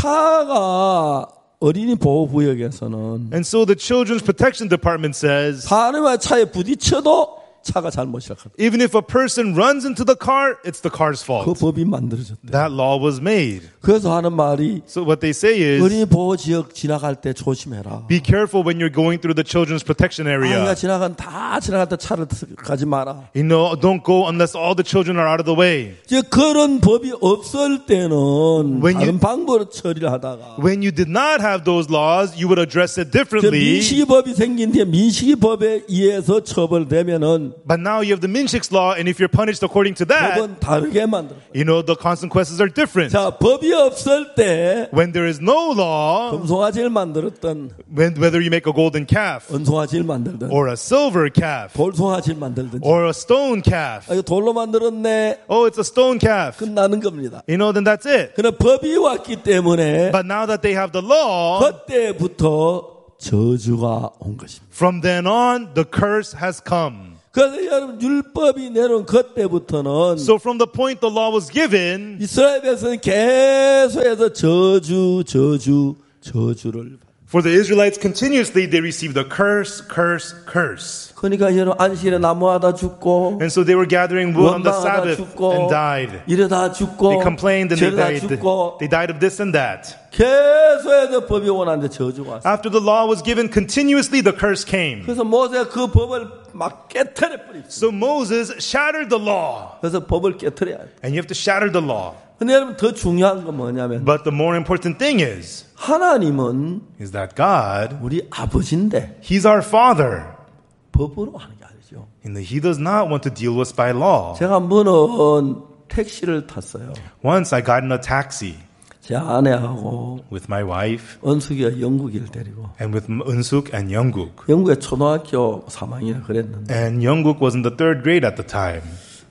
Speaker 1: 차가 어린이 보호구역에서는
Speaker 2: And so the Children's Protection Department says
Speaker 1: 사람의 차에 부딪혀도 차가 잘못이라고.
Speaker 2: Even if a person runs into the car, it's the car's
Speaker 1: 그
Speaker 2: fault.
Speaker 1: 법이 만들어졌대.
Speaker 2: That law was made.
Speaker 1: 그래서 하는 말이
Speaker 2: So what they say is,
Speaker 1: 어린이 보호 지역 지나갈 때 조심해라.
Speaker 2: be careful when you're going through the children's protection
Speaker 1: 아이가
Speaker 2: area.
Speaker 1: 지나갈 때 차를 가지 마라.
Speaker 2: You know, don't go unless all the children are out of the way.
Speaker 1: 이제 그런 법이 없을 때는
Speaker 2: When
Speaker 1: 다른 방법으로 처리를 하다가
Speaker 2: When you did not have those laws, you would address it
Speaker 1: 저
Speaker 2: differently.
Speaker 1: 민식이법이 생긴 뒤에 민식이법에 의해서 처벌되면은
Speaker 2: But now you have the Minshik's law, and if you're punished according to that,
Speaker 1: 법은 다르게 만들어.
Speaker 2: you know, the consequences are different.
Speaker 1: 자, 법이 없을 때
Speaker 2: When there is no law,
Speaker 1: 금송아지를 만들었던
Speaker 2: whether you make a golden calf,
Speaker 1: 은송아지를 만들든
Speaker 2: or a silver calf,
Speaker 1: 돌송아지를 만들든지
Speaker 2: or a stone calf,
Speaker 1: 이거 돌로 만들었네
Speaker 2: oh, it's a stone calf,
Speaker 1: 끝나는 겁니다.
Speaker 2: you know, then that's it.
Speaker 1: 그러나 법이 왔기 때문에
Speaker 2: But now that they have the law,
Speaker 1: 그때부터 저주가 온 것입니다.
Speaker 2: from then on, the curse has come.
Speaker 1: 그래서 여러분 율법이 내려온 그때부터는
Speaker 2: So from the point the law was given,
Speaker 1: 이스라엘 백성은 계속해서 저주를
Speaker 2: for the Israelites continuously, they received the curse, curse, curse.
Speaker 1: 그러니까 여러분 안식일에 나무하다 죽고
Speaker 2: And so they were gathering wood on the
Speaker 1: 원망하다
Speaker 2: Sabbath
Speaker 1: 죽고
Speaker 2: and died.
Speaker 1: 이러다 죽고
Speaker 2: They complained and
Speaker 1: 저러다 죽고
Speaker 2: they died of this and that.
Speaker 1: 계속해서 법이 오는데 저주가 왔어요.
Speaker 2: After the law was given continuously, the curse came.
Speaker 1: 그래서 모세가 그 법을 막 깨트려 버렸어요.
Speaker 2: So Moses shattered the law.
Speaker 1: 그래서 법을 깨트려야 돼.
Speaker 2: And you have to shatter the law.
Speaker 1: 근데 여러분 더 중요한 건 뭐냐면
Speaker 2: But the more important thing is
Speaker 1: 하나님은
Speaker 2: that God,
Speaker 1: 우리 아버지인데
Speaker 2: He's our Father.
Speaker 1: 법으로 하는 게 아니죠.
Speaker 2: And He does not want to deal with us by law.
Speaker 1: 제가 한 번은 택시를 탔어요.
Speaker 2: Once I got in a taxi
Speaker 1: 제 아내하고
Speaker 2: with my wife
Speaker 1: 은숙이가 영국이를 데리고
Speaker 2: and with Unsuk and Younguk.
Speaker 1: 영국에 초등학교 3학년 그랬는데
Speaker 2: And Younguk was in the 3rd grade at the time.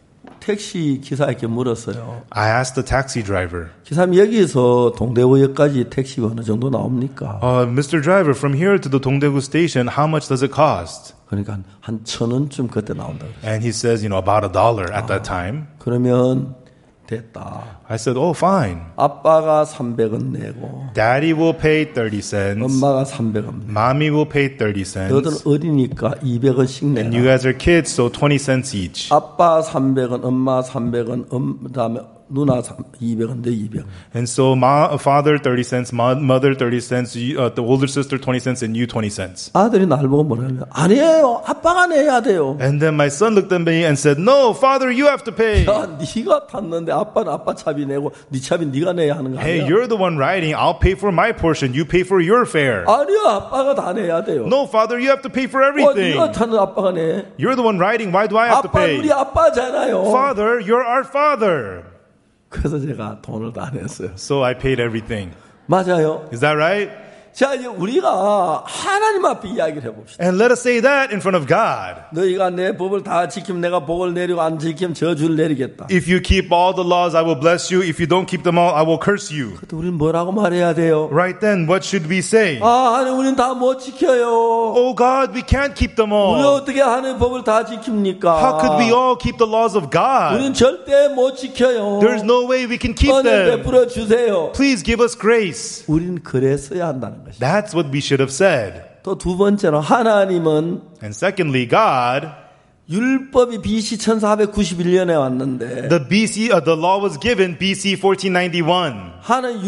Speaker 1: 택시 기사에게 물었어요.
Speaker 2: I asked the taxi driver,
Speaker 1: 기사님 여기서 동대구역까지 택시가 어느 정도 나옵니까?
Speaker 2: Mr. Driver, from here to the Dongdaegu station, how much does it cost?
Speaker 1: 그러니까 한 1,000원쯤 그때 나온다 그랬어요.
Speaker 2: And he says, about $1 at that time.
Speaker 1: 그러면 됐다.
Speaker 2: I said, oh, fine.
Speaker 1: 아빠가 300원 내고
Speaker 2: Daddy will pay 30 cents.
Speaker 1: 엄마가 300원 내고
Speaker 2: Mommy will pay 30
Speaker 1: 너희들은
Speaker 2: cents.
Speaker 1: 어리니까 200원씩
Speaker 2: And you
Speaker 1: 내라.
Speaker 2: guys are kids, so 20 cents each.
Speaker 1: 아빠 300원, 엄마 300원, 그다음에 누나 200원, 내 200원.
Speaker 2: And so father 30 cents, mother 30 cents, the older sister 20 cents, and you 20 cents.
Speaker 1: 아들이 날 보고 뭐라면 아니에요. 아빠가 내야 돼요.
Speaker 2: And then my son looked at me and said, no, father, you have to pay.
Speaker 1: 야, 네가 탔는데 아빠는 아빠 차비 내고 네 차비 네가 내야 하는 거
Speaker 2: Hey,
Speaker 1: 아니야?
Speaker 2: you're the one riding. I'll pay for my portion. You pay for your fare.
Speaker 1: 아니요, 아빠가 다 내야 돼요.
Speaker 2: No, father, you have to pay for everything.
Speaker 1: 네가 타는 아빠가 내.
Speaker 2: You're the one riding. Why do I have to
Speaker 1: 아빠
Speaker 2: pay?
Speaker 1: 우리 아빠잖아요.
Speaker 2: Father, you're our father.
Speaker 1: 그래서 제가 돈을 다 냈어요.
Speaker 2: So I paid everything.
Speaker 1: 맞아요.
Speaker 2: Is that right?
Speaker 1: 자, 이제 우리가 하나님 앞에 이야기를 해봅시다.
Speaker 2: And let us say that in front of God.
Speaker 1: 너희가 내 법을 다 지키면 내가 복을 내리고 안 지키면 저주를 내리겠다.
Speaker 2: If you keep all the laws, I will bless you. If you don't keep them all, I will curse you.
Speaker 1: 그때 우리는 뭐라고 말해야 돼요?
Speaker 2: Right then, what should we say?
Speaker 1: 아, 하나님 우리는 다 못 지켜요.
Speaker 2: Oh God, we can't keep them
Speaker 1: 우리
Speaker 2: all.
Speaker 1: 어떻게 하나님 법을 다 지킵니까?
Speaker 2: How could we all keep the laws of
Speaker 1: 우리는
Speaker 2: God?
Speaker 1: 절대 못 지켜요.
Speaker 2: There's no way we can keep
Speaker 1: 은혜
Speaker 2: them.
Speaker 1: 베풀어 주세요.
Speaker 2: Please give us grace.
Speaker 1: 우리는 그랬어야 한다는 것이죠.
Speaker 2: That's what we should have said.
Speaker 1: 또 두 번째로 하나님은
Speaker 2: And secondly, God,
Speaker 1: 율법이 BC 1491년에 왔는데
Speaker 2: the law was given BC 1491.
Speaker 1: 하나님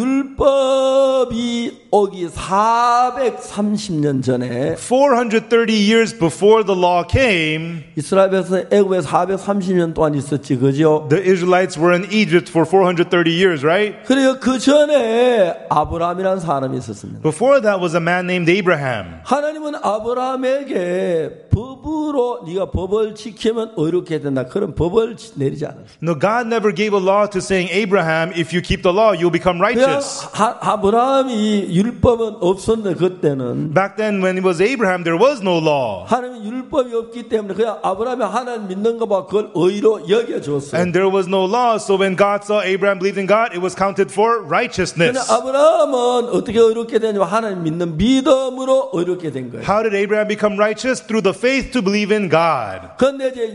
Speaker 1: 율법이 오기 430년 전에
Speaker 2: 430 years before the law came,
Speaker 1: 이스라엘 백성이 애굽에 430년 동안 있었지, 그죠?
Speaker 2: the Israelites were in Egypt for 430 years, right?
Speaker 1: 그리고 그 전에 아브라함이라는 사람이 있었습니다.
Speaker 2: Before that was a man named Abraham.
Speaker 1: 하나님은 아브라함에게 법으로 네가 법을 지키면 의롭게 된다. 그런 법을 내리지 않았어요.
Speaker 2: No, God never gave a law to saying, Abraham, if you keep the law, you'll become
Speaker 1: 그냥
Speaker 2: righteous.
Speaker 1: 아브라함이 율법은 없었는데 그때는
Speaker 2: Back then, when it was Abraham, there was no law.
Speaker 1: 하나님은 율법이 없기 때문에 그냥 아브라함이 하나님 믿는 것만 그걸 의로 여겨줬어요.
Speaker 2: And there was no law, so when God saw Abraham believed in God, it was counted for righteousness.
Speaker 1: 그냥 아브라함은 어떻게 의롭게 되냐면 하나님 믿는 믿음으로 의롭게 된 거예요.
Speaker 2: How did Abraham become righteous? Through the faith faith to believe in God.
Speaker 1: 그런데 이제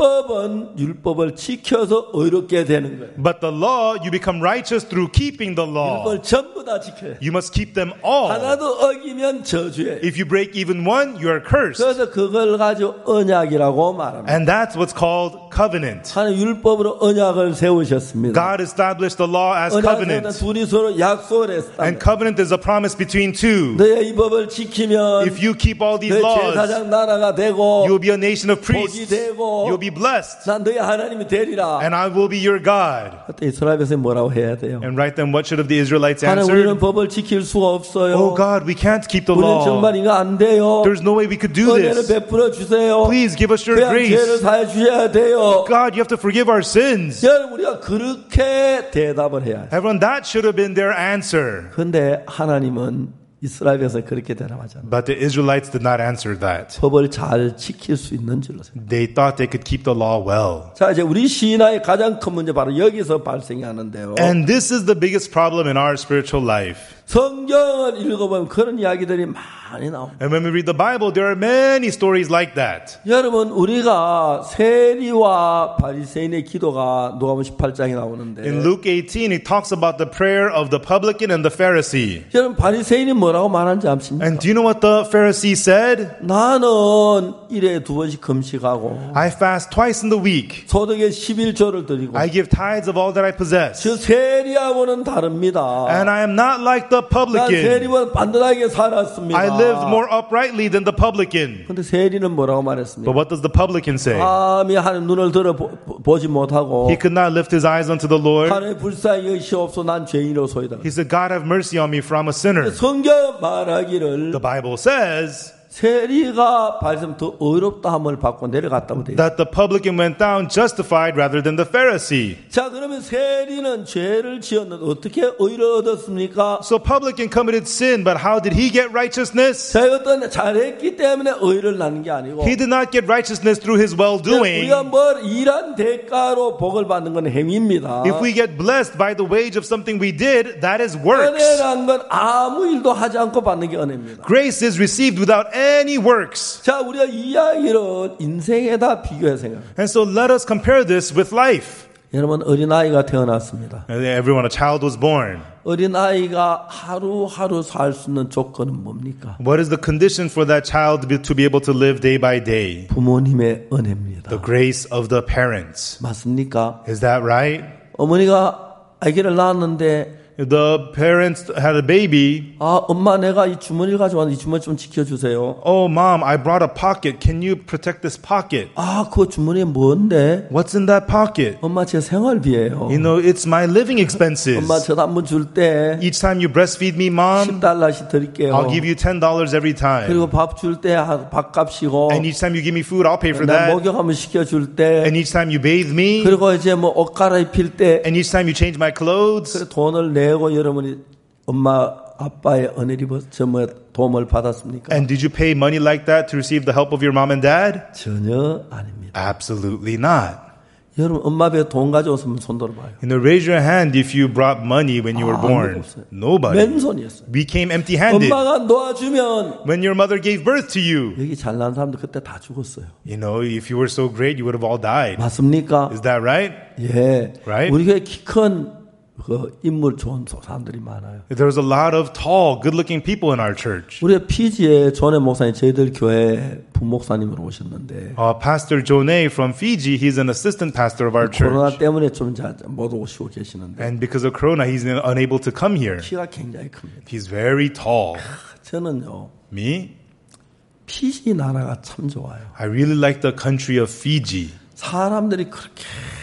Speaker 1: 율법을 지켜서 의롭게 되는 거예요.
Speaker 2: But the law, you become righteous through keeping the law.
Speaker 1: 율법을 전부 다 지켜요.
Speaker 2: You must keep them all.
Speaker 1: 하나도 어기면 저주예요.
Speaker 2: If you break even one, you are cursed.
Speaker 1: 그래서 그걸 가지고 언약이라고 말합니다.
Speaker 2: And that's what's called covenant.
Speaker 1: 하나님 율법으로 언약을 세우셨습니다.
Speaker 2: God established the law as
Speaker 1: 언약은
Speaker 2: covenant.
Speaker 1: 둘이 서로 약속을 했습니다.
Speaker 2: And covenant is a promise between two.
Speaker 1: 너의 이 법을 지키면
Speaker 2: If you keep all these
Speaker 1: 너의
Speaker 2: laws,
Speaker 1: 제사장 나라가 되고
Speaker 2: you will be a nation of
Speaker 1: 복이
Speaker 2: priests.
Speaker 1: 되고
Speaker 2: You'll be blessed.
Speaker 1: 난 너의 하나님이 되리라.
Speaker 2: And I will be your God.
Speaker 1: 그때 이스라엘 백성이 뭐라고 해야 돼요?
Speaker 2: And right then, what should have the Israelites
Speaker 1: 하나님 우리는
Speaker 2: answered?
Speaker 1: 법을 지킬 수가 없어요.
Speaker 2: Oh God, we can't keep the
Speaker 1: 우리는
Speaker 2: law.
Speaker 1: 정말 이거 안 돼요.
Speaker 2: There's no way we could do
Speaker 1: 은혜를
Speaker 2: this.
Speaker 1: 베풀어 주세요.
Speaker 2: Please give us your
Speaker 1: 그냥 죄를
Speaker 2: grace.
Speaker 1: 사해 주셔야 돼요.
Speaker 2: God, you have to forgive our sins.
Speaker 1: 여러분 우리가 그렇게 대답을 해야 해요.
Speaker 2: Everyone, that should have been their answer.
Speaker 1: 그런데 하나님은 이스라엘에서 그렇게 대답하잖아요.
Speaker 2: But the Israelites did not answer that.
Speaker 1: 법을 잘 지킬 수 있는 줄로 생각해요.
Speaker 2: They thought they could keep the law well.
Speaker 1: 자, 이제 우리 신앙의 가장 큰 문제 바로 여기서 발생이 하는데요.
Speaker 2: And this is the biggest problem in our spiritual life.
Speaker 1: 성경을 읽어보면 그런 이야기들이 많이 나옵니다.
Speaker 2: And when we read the Bible, there are many stories like that.
Speaker 1: 여러분 우리가 세리와 바리새인의 기도가 누가복음 18장에 나오는데
Speaker 2: In Luke 18, it talks about the prayer of the publican and the Pharisee.
Speaker 1: 여러분 바리새인이 뭐라고 말하는지 아십니까?
Speaker 2: And do you know what the Pharisee said?
Speaker 1: 나는 일에 2번씩 금식하고
Speaker 2: I fast twice in the week.
Speaker 1: 소득의 11조를 드리고
Speaker 2: I give tithes of all that I possess.
Speaker 1: 저 세리하고는 다릅니다.
Speaker 2: And I am not like the
Speaker 1: 난
Speaker 2: publican.
Speaker 1: 세리보다 반듯하게 살았습니다.
Speaker 2: I lived more uprightly than the publican.
Speaker 1: 근데 세리는 뭐라고
Speaker 2: But
Speaker 1: 말했습니까?
Speaker 2: what does the publican say?
Speaker 1: 감히 하나님 눈을 들어 보지 못하고
Speaker 2: He could not lift his eyes unto the Lord.
Speaker 1: 하나님 불쌍히 여기시옵소서 난 죄인이로소이다.
Speaker 2: He said, God have mercy on me for I'm a sinner.
Speaker 1: 성경 말하기를
Speaker 2: The Bible says
Speaker 1: 세리가 발생 더 어렵다 함을 받고 내려갔다고 돼 있어요.
Speaker 2: that the publican went down justified rather than the Pharisee.
Speaker 1: 자, 그러면 세리는 죄를 지었는데 어떻게 의를 얻었습니까?
Speaker 2: So publican committed sin, but how did he get righteousness?
Speaker 1: 자, 어떤 잘했기 때문에 의를 낳는 게 아니고
Speaker 2: He did not get righteousness through his well-doing.
Speaker 1: 우리가 뭘 일한 대가로 복을 받는 건 행위입니다.
Speaker 2: If we get blessed by the wage of something we did, that is works.
Speaker 1: 은혜란 건 아무 일도 하지 않고 받는 게 은혜입니다.
Speaker 2: Grace is received without any works.
Speaker 1: 자, 우리가 이 이야기를 인생에다 비교해서 생각해요.
Speaker 2: And so let us compare this with life.
Speaker 1: 여러분 어린아이가 태어났습니다.
Speaker 2: Everyone, a child was born.
Speaker 1: 어린아이가 하루하루 살 수 있는 조건은 뭡니까?
Speaker 2: What is the condition for that child to be able to live day by day?
Speaker 1: 부모님의 은혜입니다.
Speaker 2: The grace of the parents.
Speaker 1: 맞습니까?
Speaker 2: Is that right?
Speaker 1: 어머니가 아기를 낳았는데
Speaker 2: The parents had a baby.
Speaker 1: 아, 엄마 내가 이 주머니를 가져왔는데 이 주머니 좀 지켜주세요.
Speaker 2: Oh, mom, I brought a pocket. Can you protect this pocket?
Speaker 1: 아, 그 주머니에 뭔데?
Speaker 2: What's in that pocket?
Speaker 1: 엄마 제 생활비예요.
Speaker 2: You know, it's my living expenses.
Speaker 1: 엄마 저 한번 줄 때
Speaker 2: Each time you breastfeed me, mom,
Speaker 1: $10씩 드릴게요.
Speaker 2: I'll give you $10 every time.
Speaker 1: 그리고 밥 줄 때 밥값이고
Speaker 2: And each time you give me food, I'll pay for
Speaker 1: 나
Speaker 2: that.
Speaker 1: 목욕 한번 시켜줄 때
Speaker 2: And each time you bathe me,
Speaker 1: 그리고 이제 뭐 옷 갈아입힐 때
Speaker 2: and each time you change my clothes,
Speaker 1: 돈을 내고 여러분이 엄마 아빠의 은혜를 도움을 받았습니까?
Speaker 2: and did you pay money like that to receive the help of your mom and dad?
Speaker 1: 전혀 아닙니다.
Speaker 2: Absolutely not.
Speaker 1: 여러분 엄마 배에 돈 가져왔으면 손 들어봐요.
Speaker 2: You know, raise your hand if you brought money when you were born. Nobody.
Speaker 1: 맨손이었어요.
Speaker 2: We came empty-handed.
Speaker 1: 엄마가 놓아주면
Speaker 2: When your mother gave birth to you,
Speaker 1: 여기 잘난 사람들 그때 다 죽었어요.
Speaker 2: you know, if you were so great, you would have all died.
Speaker 1: 맞습니까?
Speaker 2: Is that right?
Speaker 1: 예.
Speaker 2: Right?
Speaker 1: 우리 교회 키 큰 그 인물 좋은 사람들이 많아요.
Speaker 2: There's a lot of tall, good-looking people in our church.
Speaker 1: 우리 피지에 존의 목사님 저희들 교회 부목사님으로 오셨는데
Speaker 2: Pastor Jonay from Fiji, he's an assistant pastor of our
Speaker 1: 코로나
Speaker 2: church.
Speaker 1: 때문에 좀 못 오시고 계시는데
Speaker 2: And because of Corona, he's unable to come here.
Speaker 1: 키가 굉장히 큽니다.
Speaker 2: He's very tall.
Speaker 1: 저는요
Speaker 2: Me?
Speaker 1: 피지 나라가 참 좋아요.
Speaker 2: I really like the country of Fiji.
Speaker 1: 사람들이 그렇게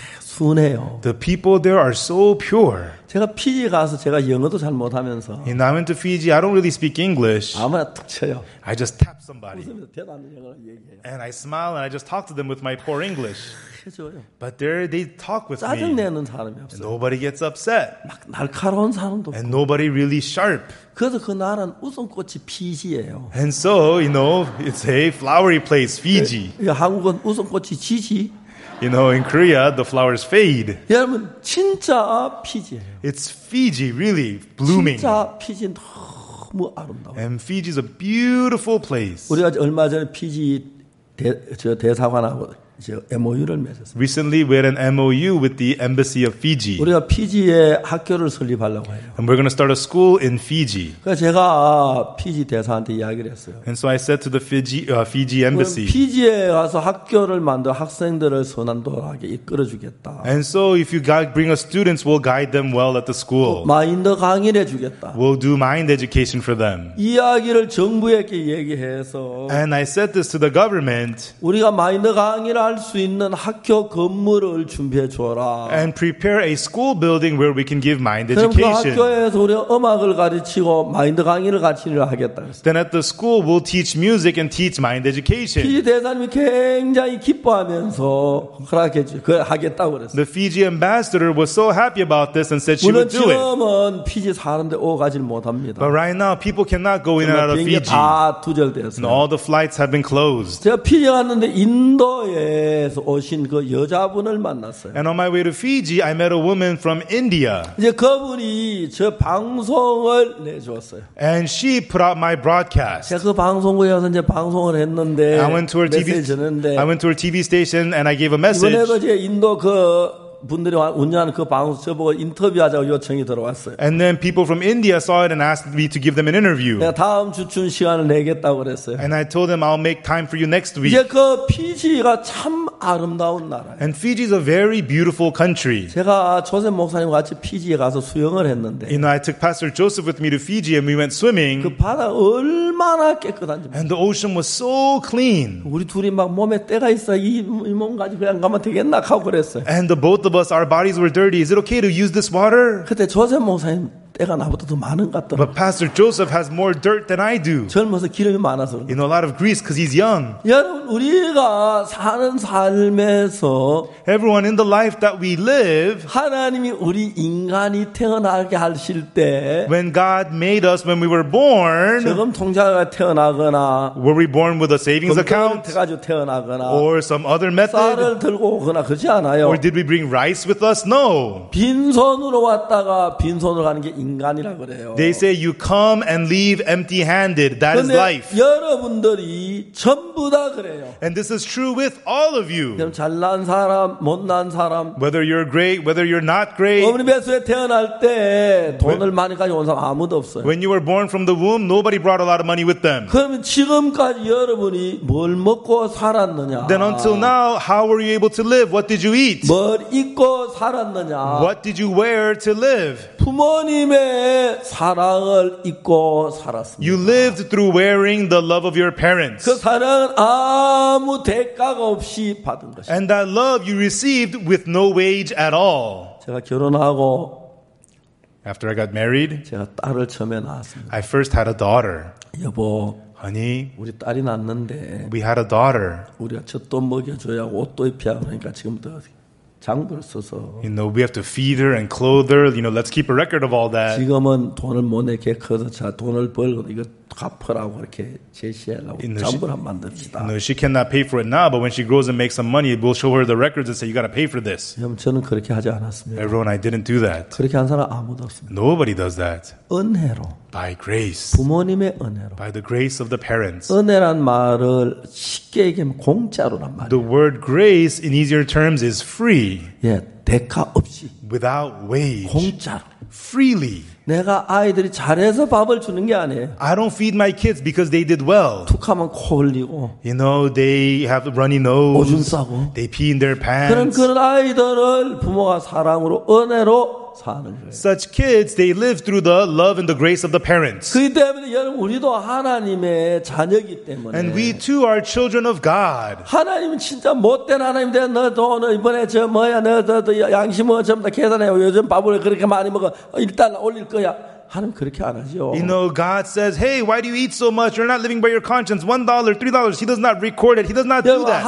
Speaker 1: 순해요.
Speaker 2: The people there are so pure.
Speaker 1: 제가 피지 가서 제가 영어도 잘 못하면서
Speaker 2: And I went to Fiji, I don't really speak English.
Speaker 1: 아무나 툭 쳐요.
Speaker 2: I just tap somebody.
Speaker 1: 웃으면서 대단한 영어를 얘기해요.
Speaker 2: And I smile and I just talk to them with my poor English.
Speaker 1: 해줘요.
Speaker 2: But they talk with me.
Speaker 1: 짜증내는 사람이 없어요.
Speaker 2: Nobody gets upset.
Speaker 1: 막 날카로운 사람도 없고.
Speaker 2: And nobody really sharp.
Speaker 1: 그래서 그 나라는 웃음꽃이 피지예요.
Speaker 2: And so, you know, it's a flowery place, Fiji.
Speaker 1: 한국은 웃음꽃이 지지.
Speaker 2: You know, in Korea, the flowers fade.
Speaker 1: 여러분 진짜 피지예요.
Speaker 2: It's Fiji, really blooming.
Speaker 1: 진짜 피지 너무 아름다워요.
Speaker 2: And Fiji is a beautiful place.
Speaker 1: 우리가 얼마 전에 피지 대사관하고 MOU를 맺었습니다.
Speaker 2: Recently, we had an MOU with the Embassy of Fiji.
Speaker 1: 우리가 피지에 학교를 설립하려고 해요.
Speaker 2: And we're going to start a school in Fiji.
Speaker 1: 그래서 제가 피지 대사한테 이야기를 했어요.
Speaker 2: And so I said to the Fiji Embassy,
Speaker 1: 피지에 가서 학교를 만들어 학생들을 선한도하게 이끌어주겠다.
Speaker 2: and so if you bring us students, we'll guide them well at the school.
Speaker 1: 마인드 강의를 해주겠다.
Speaker 2: We'll do mind education for them.
Speaker 1: 이야기를 정부에게 얘기해서
Speaker 2: And I said this to the government,
Speaker 1: 우리가 마인드 강의를 할 수 있는 학교 건물을 준비해 주어라.
Speaker 2: and prepare a school building where we can give mind
Speaker 1: 그럼 그
Speaker 2: education.
Speaker 1: 학교에서 우리가 음악을 가르치고 마인드 강의를 가르치려 하겠다.
Speaker 2: Then at the school, we'll teach music and teach mind education.
Speaker 1: 피지 대사님이 굉장히 기뻐하면서 하겠다고 그랬어요.
Speaker 2: The Fiji ambassador was so happy about this and said she
Speaker 1: 물론
Speaker 2: would do it.
Speaker 1: 지금은 피지 사는데 오가질 못합니다.
Speaker 2: But right now, people cannot go in and out of
Speaker 1: 비행기
Speaker 2: Fiji.
Speaker 1: 다
Speaker 2: And
Speaker 1: 두절되었어요.
Speaker 2: all the flights have been closed.
Speaker 1: 제가 피지 갔는데 인도에서 오신 그 여자분을 만났어요.
Speaker 2: And on my way to Fiji, I met a woman from India.
Speaker 1: 이제 그분이 저 방송을 내주었어요.
Speaker 2: And she put out my broadcast.
Speaker 1: 제가 그 방송국에 가서 이제 방송을 했는데
Speaker 2: I went to her TV.
Speaker 1: 메시지 전했는데
Speaker 2: I went to her TV station and I gave a message.
Speaker 1: 이번에도 이제 인도 그 분들이 운영하는 그 방송 저보고 인터뷰하자고 요청이 들어왔어요.
Speaker 2: And then people from India saw it and asked me to give them an interview.
Speaker 1: 내가 다음 주쯤 시간을 내겠다고 그랬어요.
Speaker 2: And I told them I'll make time for you next week.
Speaker 1: 이제 그 피지가 참 아름다운 나라예요.
Speaker 2: And Fiji is a very beautiful country.
Speaker 1: 제가 조셉 목사님과 같이 피지에 가서 수영을 했는데
Speaker 2: You know, I took Pastor Joseph with me to Fiji and we went swimming.
Speaker 1: 그 바다 얼마나 깨끗한지.
Speaker 2: And the ocean was so clean.
Speaker 1: 우리 둘이 막 몸에 때가 있어 이 몸 가지고 그냥 가면 되겠나 하고 그랬어요.
Speaker 2: And the both of us, our bodies were dirty. Is it okay to use this water?
Speaker 1: 그때 조셉 목사님 때가 나보다 더 많은 것 같더라고요.
Speaker 2: But Pastor Joseph has more dirt than I do.
Speaker 1: 젊어서 기름이 많아서.
Speaker 2: You know, a lot of grease because he's young.
Speaker 1: 여러분 우리가 사는 삶에서
Speaker 2: Everyone in the life that we live,
Speaker 1: 하나님이 우리 인간이 태어나게 하실 때
Speaker 2: when God made us when we were born,
Speaker 1: 저금 통장에 태어나거나
Speaker 2: were we born with a savings
Speaker 1: 금전을
Speaker 2: account
Speaker 1: 해가지고 태어나거나
Speaker 2: or some other method?
Speaker 1: 쌀을 들고 오거나 그러지 않아요.
Speaker 2: Or did we bring rice with us? No.
Speaker 1: 빈손으로 왔다가 빈손으로 가는 게 인간이라 그래요.
Speaker 2: They say you come and leave empty-handed. That is
Speaker 1: 근데
Speaker 2: life.
Speaker 1: 여러분들이 전부 다 그래요.
Speaker 2: And this is true with all of you.
Speaker 1: 그럼 잘난 사람, 못난 사람,
Speaker 2: Whether you're great, whether you're not great.
Speaker 1: 어머니 뱃속에 태어날 때 돈을 많이 가지고 온 사람 아무도 없어요.
Speaker 2: When you were born from the womb, nobody brought a lot of money with them.
Speaker 1: 그러면 지금까지 여러분이 뭘 먹고 살았느냐?
Speaker 2: Then until now, how were you able to live? What did you eat?
Speaker 1: 뭘 입고 살았느냐?
Speaker 2: What did you wear to live?
Speaker 1: 부모님의 사랑을 입고 살았습니다.
Speaker 2: You lived through wearing the love of your parents.
Speaker 1: 그 사랑은 아무 대가가 없이 받은 것입니다.
Speaker 2: And that love you received with no wage at all.
Speaker 1: 제가 결혼하고
Speaker 2: After I got married,
Speaker 1: 제가 딸을 처음에 낳았습니다.
Speaker 2: I first had a daughter.
Speaker 1: 여보,
Speaker 2: Honey,
Speaker 1: 우리 딸이 낳는데
Speaker 2: we had a daughter.
Speaker 1: 우리가 젖도 먹여줘야 하고 옷도 입혀야 그러니까 지금부터 장부를 써서
Speaker 2: You know, we have to feed her and clothe her. You know, let's keep a record of all that.
Speaker 1: 지금은 돈을 못 내게 커서 자 돈을 벌고 이거 갚으라고 이렇게 제시하려고 장부를 한번 만듭시다.
Speaker 2: You know, she cannot pay for it now, but when she grows and makes some money, we'll show her the records and say, you got to pay for this.
Speaker 1: 여러분 저는 그렇게 하지 않았습니다.
Speaker 2: Everyone, I didn't do that.
Speaker 1: 그렇게 한 사람 아무도 없습니다.
Speaker 2: Nobody does that.
Speaker 1: 은혜로
Speaker 2: By grace.
Speaker 1: 부모님의 은혜로.
Speaker 2: By the grace of the parents.
Speaker 1: 은혜란 말을 쉽게 얘기하면 공짜로란 말이에요.
Speaker 2: The word grace in easier terms is free.
Speaker 1: 예, 대가 없이
Speaker 2: Without wage.
Speaker 1: 공짜로.
Speaker 2: Freely.
Speaker 1: 내가 아이들이 잘해서 밥을 주는 게 아니에요.
Speaker 2: I don't feed my kids because they did well.
Speaker 1: 툭하면 코 흘리고
Speaker 2: You know, they have a runny nose.
Speaker 1: 오줌 싸고
Speaker 2: They pee in their
Speaker 1: 그런
Speaker 2: pants.
Speaker 1: 아이들을 부모가 사랑으로 은혜로 사는 거예요.
Speaker 2: Such kids, they live through the love and the grace of the parents.
Speaker 1: 그렇기 때문에 여러분 우리도 하나님의 자녀이기 때문에
Speaker 2: And we too are children of God.
Speaker 1: 하나님은 진짜 못된 하나님인데 너 돈을 이번에 저 뭐야 너 양심 뭐 전부 다 계산해 요즘 밥을 그렇게 많이 먹어 $1 올릴 거야. 하나님 그렇게 안 하죠.
Speaker 2: You know, God says, hey, why do you eat so much? You're not living by your conscience. $1, $3. He does not record it. He does not do that.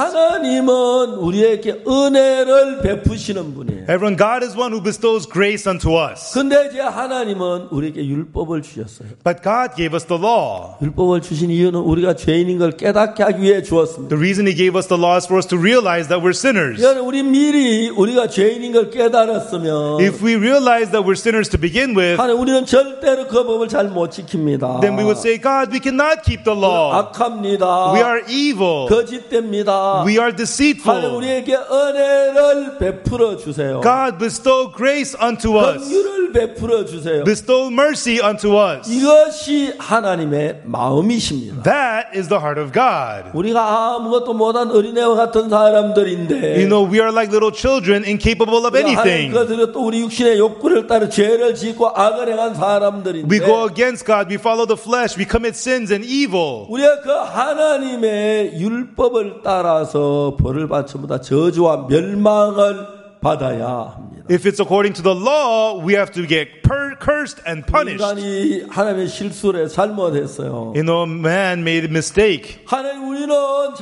Speaker 1: 하나님은 우리에게 은혜를 베푸시는 분이에요.
Speaker 2: Everyone, God is one who bestows grace unto us.
Speaker 1: 근데 이제 하나님은 우리에게 율법을 주셨어요.
Speaker 2: But God gave us the law.
Speaker 1: 율법을 주신 이유는 우리가 죄인인 걸 깨닫게 하기 위해 주었습니다.
Speaker 2: The reason He gave us the law is for us to realize that we're sinners.
Speaker 1: 여러분 우리 미리 우리가 죄인인 걸 깨달았으면
Speaker 2: If we realize that we're sinners to begin with,
Speaker 1: 하나님 우리는 절대로 그 법을 잘 못 지킵니다.
Speaker 2: then we would say, God, we cannot keep the law.
Speaker 1: 악합니다.
Speaker 2: We are evil.
Speaker 1: 거짓됩니다.
Speaker 2: We are
Speaker 1: 하나님
Speaker 2: deceitful.
Speaker 1: 우리에게 은혜를 베풀어 주세요.
Speaker 2: God, bestow grace unto us.
Speaker 1: 긍휼을 베풀어 주세요.
Speaker 2: Bestow mercy unto us.
Speaker 1: 이것이 하나님의 마음이십니다.
Speaker 2: That is the heart of God.
Speaker 1: 우리가 아무것도 못한 어린애와 같은 사람들인데
Speaker 2: You know, we are like little children, incapable of
Speaker 1: 하나님
Speaker 2: anything.
Speaker 1: 것들이 또 우리 육신의 욕구를 따라 죄를 짓고 악을 행한 사람들인데
Speaker 2: We go against God. We follow the flesh. We commit sins and evil.
Speaker 1: 우리가 그 하나님의 율법을 따라서 벌을 받침보다 저주와 멸망을 받아야 합니다.
Speaker 2: If it's according to the law, we have to get cursed and punished.
Speaker 1: 인간이 하나님의 실수를 잘못했어요.
Speaker 2: You know, man made a mistake.
Speaker 1: 하나님 우리는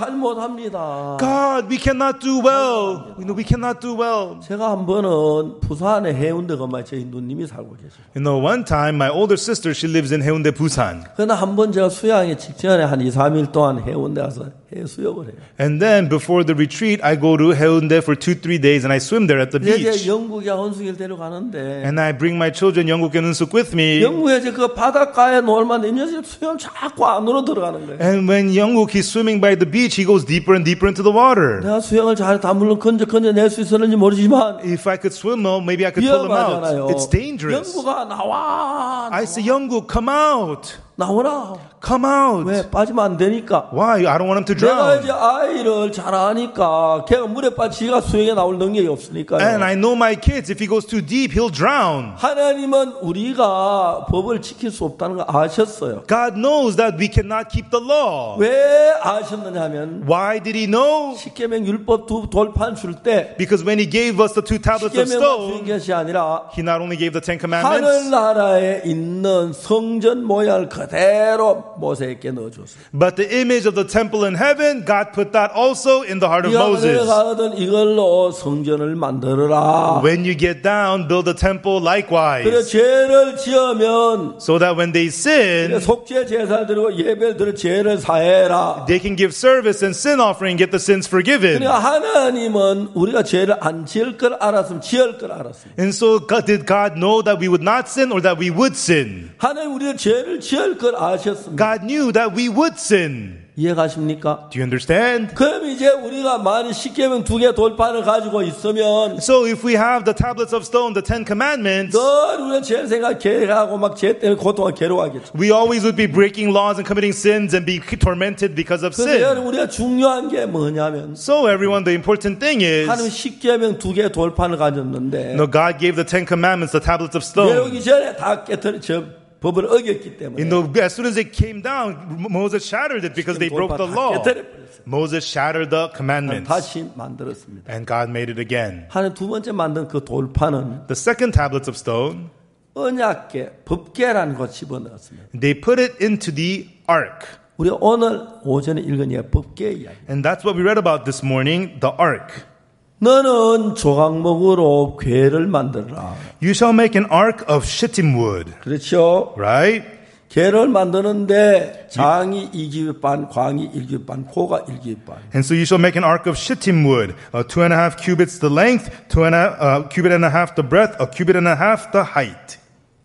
Speaker 1: 잘못합니다.
Speaker 2: God, we cannot do well. You know, we cannot do well.
Speaker 1: 제가 한 번은 부산의 해운대 건마에 저희 누님이 살고 계셔요.
Speaker 2: You know, one time, my older sister, she lives in Haeundae, Busan.
Speaker 1: 그러나 한 번 제가 수양에 직전에 한 2, 3일 동안 해운대 가서 해수욕을 해요.
Speaker 2: And then, before the retreat, I go to Haeundae for 2-3 days and I swim there at the
Speaker 1: 이제
Speaker 2: beach.
Speaker 1: 영국에 헌숙이를 데려가는데
Speaker 2: And I bring my children, 영국 and Unsuk, with me.
Speaker 1: 영국에 이제 그 바닷가에 놀만데 이 녀석이 수영 자꾸 안으로 들어가는 거예요.
Speaker 2: And when Youngwook is swimming by the beach, he goes deeper and deeper into the water.
Speaker 1: 내가 수영을 잘 다 물론 건져낼 수 있었는지 모르지만
Speaker 2: If I could swim, well, maybe I could pull him out.
Speaker 1: 위험하잖아요.
Speaker 2: It's dangerous.
Speaker 1: 영국아 나와.
Speaker 2: I say, Youngwook, come out.
Speaker 1: 나오라.
Speaker 2: Come out.
Speaker 1: 왜 빠지면 안 되니까.
Speaker 2: Why? I don't want him to
Speaker 1: 내가
Speaker 2: drown.
Speaker 1: 이제 아이를 잘 아니까 걔가 물에 빠지가 수영에 나올 능력이 없으니까요.
Speaker 2: And I know my kids, if he goes too deep, he'll drown.
Speaker 1: 하나님은 우리가 법을 지킬 수 없다는 걸 아셨어요.
Speaker 2: God knows that we cannot keep the law.
Speaker 1: 왜 아셨느냐 하면
Speaker 2: Why did he know?
Speaker 1: 십계명 율법 두 돌판 줄 때
Speaker 2: Because when he gave us the 2 tablets of
Speaker 1: 십계명만 주인
Speaker 2: stone,
Speaker 1: 것이 아니라
Speaker 2: he not only gave the 10 commandments,
Speaker 1: 하늘나라에 있는 성전 모양을 그대로 모세에게 넣어줬어요.
Speaker 2: but the image of the temple in heaven, God put that also in the heart of
Speaker 1: 네가
Speaker 2: Moses.
Speaker 1: 내려가거든 이걸로 성전을 만들어라.
Speaker 2: When you get down, build a temple
Speaker 1: 그래
Speaker 2: likewise.
Speaker 1: 죄를 지으면
Speaker 2: So that when they sin,
Speaker 1: 속죄 제사를 드리고 예배를 드려 죄를 사해라.
Speaker 2: they can give service and sin offering, get the sins forgiven.
Speaker 1: 그러니까 하나님은 우리가 죄를 안 지을 걸 알았으면 지을 걸 알았습니다.
Speaker 2: And so did God know that we would not sin or that we would sin?
Speaker 1: 하나님 우리가 죄를 지을 걸 아셨습니다.
Speaker 2: God knew that we would sin.
Speaker 1: 이해가십니까?
Speaker 2: Do you understand?
Speaker 1: 그럼 이제 우리가 만일 십계명 2개 돌판을 가지고 있으면
Speaker 2: So if we have the tablets of stone, the 10 commandments,
Speaker 1: 늘 우리가 죄 생각하고 막 죄 때문에 고통을 괴로워하겠죠.
Speaker 2: we always would be breaking laws and committing sins and be tormented because of
Speaker 1: 그래서
Speaker 2: sin.
Speaker 1: 우리가 중요한 게 뭐냐면
Speaker 2: So everyone, the important thing
Speaker 1: 하나님
Speaker 2: is,
Speaker 1: 십계명 2개 돌판을 가졌는데
Speaker 2: no, God gave the 10 commandments, the tablets of stone.
Speaker 1: 내려오기 전에 다 깨뜨려 법을 어겼기 때문에
Speaker 2: As soon as it came down, Moses shattered it because they broke the law. Moses shattered the commandments.
Speaker 1: 다시 만들었습니다.
Speaker 2: And God made it again.
Speaker 1: 하나님 두 번째 만든 그 돌판은
Speaker 2: The second tablets of stone,
Speaker 1: 언약궤, 법궤라는 것 집어넣었습니다.
Speaker 2: they put it into the ark.
Speaker 1: 우리 오늘 오전에 읽은 이야기 법궤 이야기.
Speaker 2: And that's what we read about this morning, the ark.
Speaker 1: 너는 조각목으로 궤를 만들어라.
Speaker 2: You shall make an ark of shittim wood.
Speaker 1: 그렇죠?
Speaker 2: Right?
Speaker 1: 궤를 만드는데 장이 2규빗 반, 광이 1규빗 반, 코가 1규빗 반.
Speaker 2: And so you shall make an ark of shittim wood, 2.5 cubits the length, cubit and a half the breadth, a cubit and a half the height.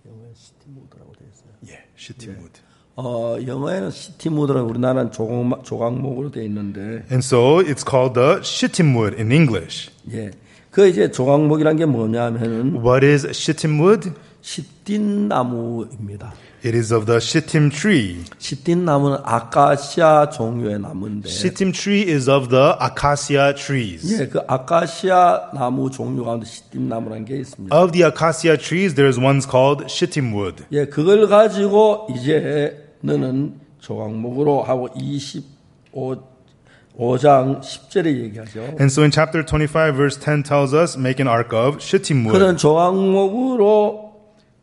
Speaker 2: Yeah, shittim wood.
Speaker 1: 영어에는 시티무드라고 우리나라는 조각목으로 되어 있는데,
Speaker 2: And so it's called the shittim wood in English.
Speaker 1: 예, 그 이제 조각목이란 게 뭐냐면은
Speaker 2: What is shittim wood?
Speaker 1: 시틴나무입니다.
Speaker 2: It is of the shittim tree.
Speaker 1: 시틴나무는 아카시아 종류의 나무인데,
Speaker 2: Shittim tree is of the acacia trees.
Speaker 1: 예, 그 아카시아 나무 종류 가운데 시틴나무라는 게 있습니다.
Speaker 2: Of the acacia trees, there is one's called shittim wood.
Speaker 1: 예, 그걸 가지고 이제 너는 조각목으로 하고 25장 10절에 얘기하죠.
Speaker 2: And so in chapter 25, verse 10 tells us, make an ark of shittim wood.
Speaker 1: 그런 조각목으로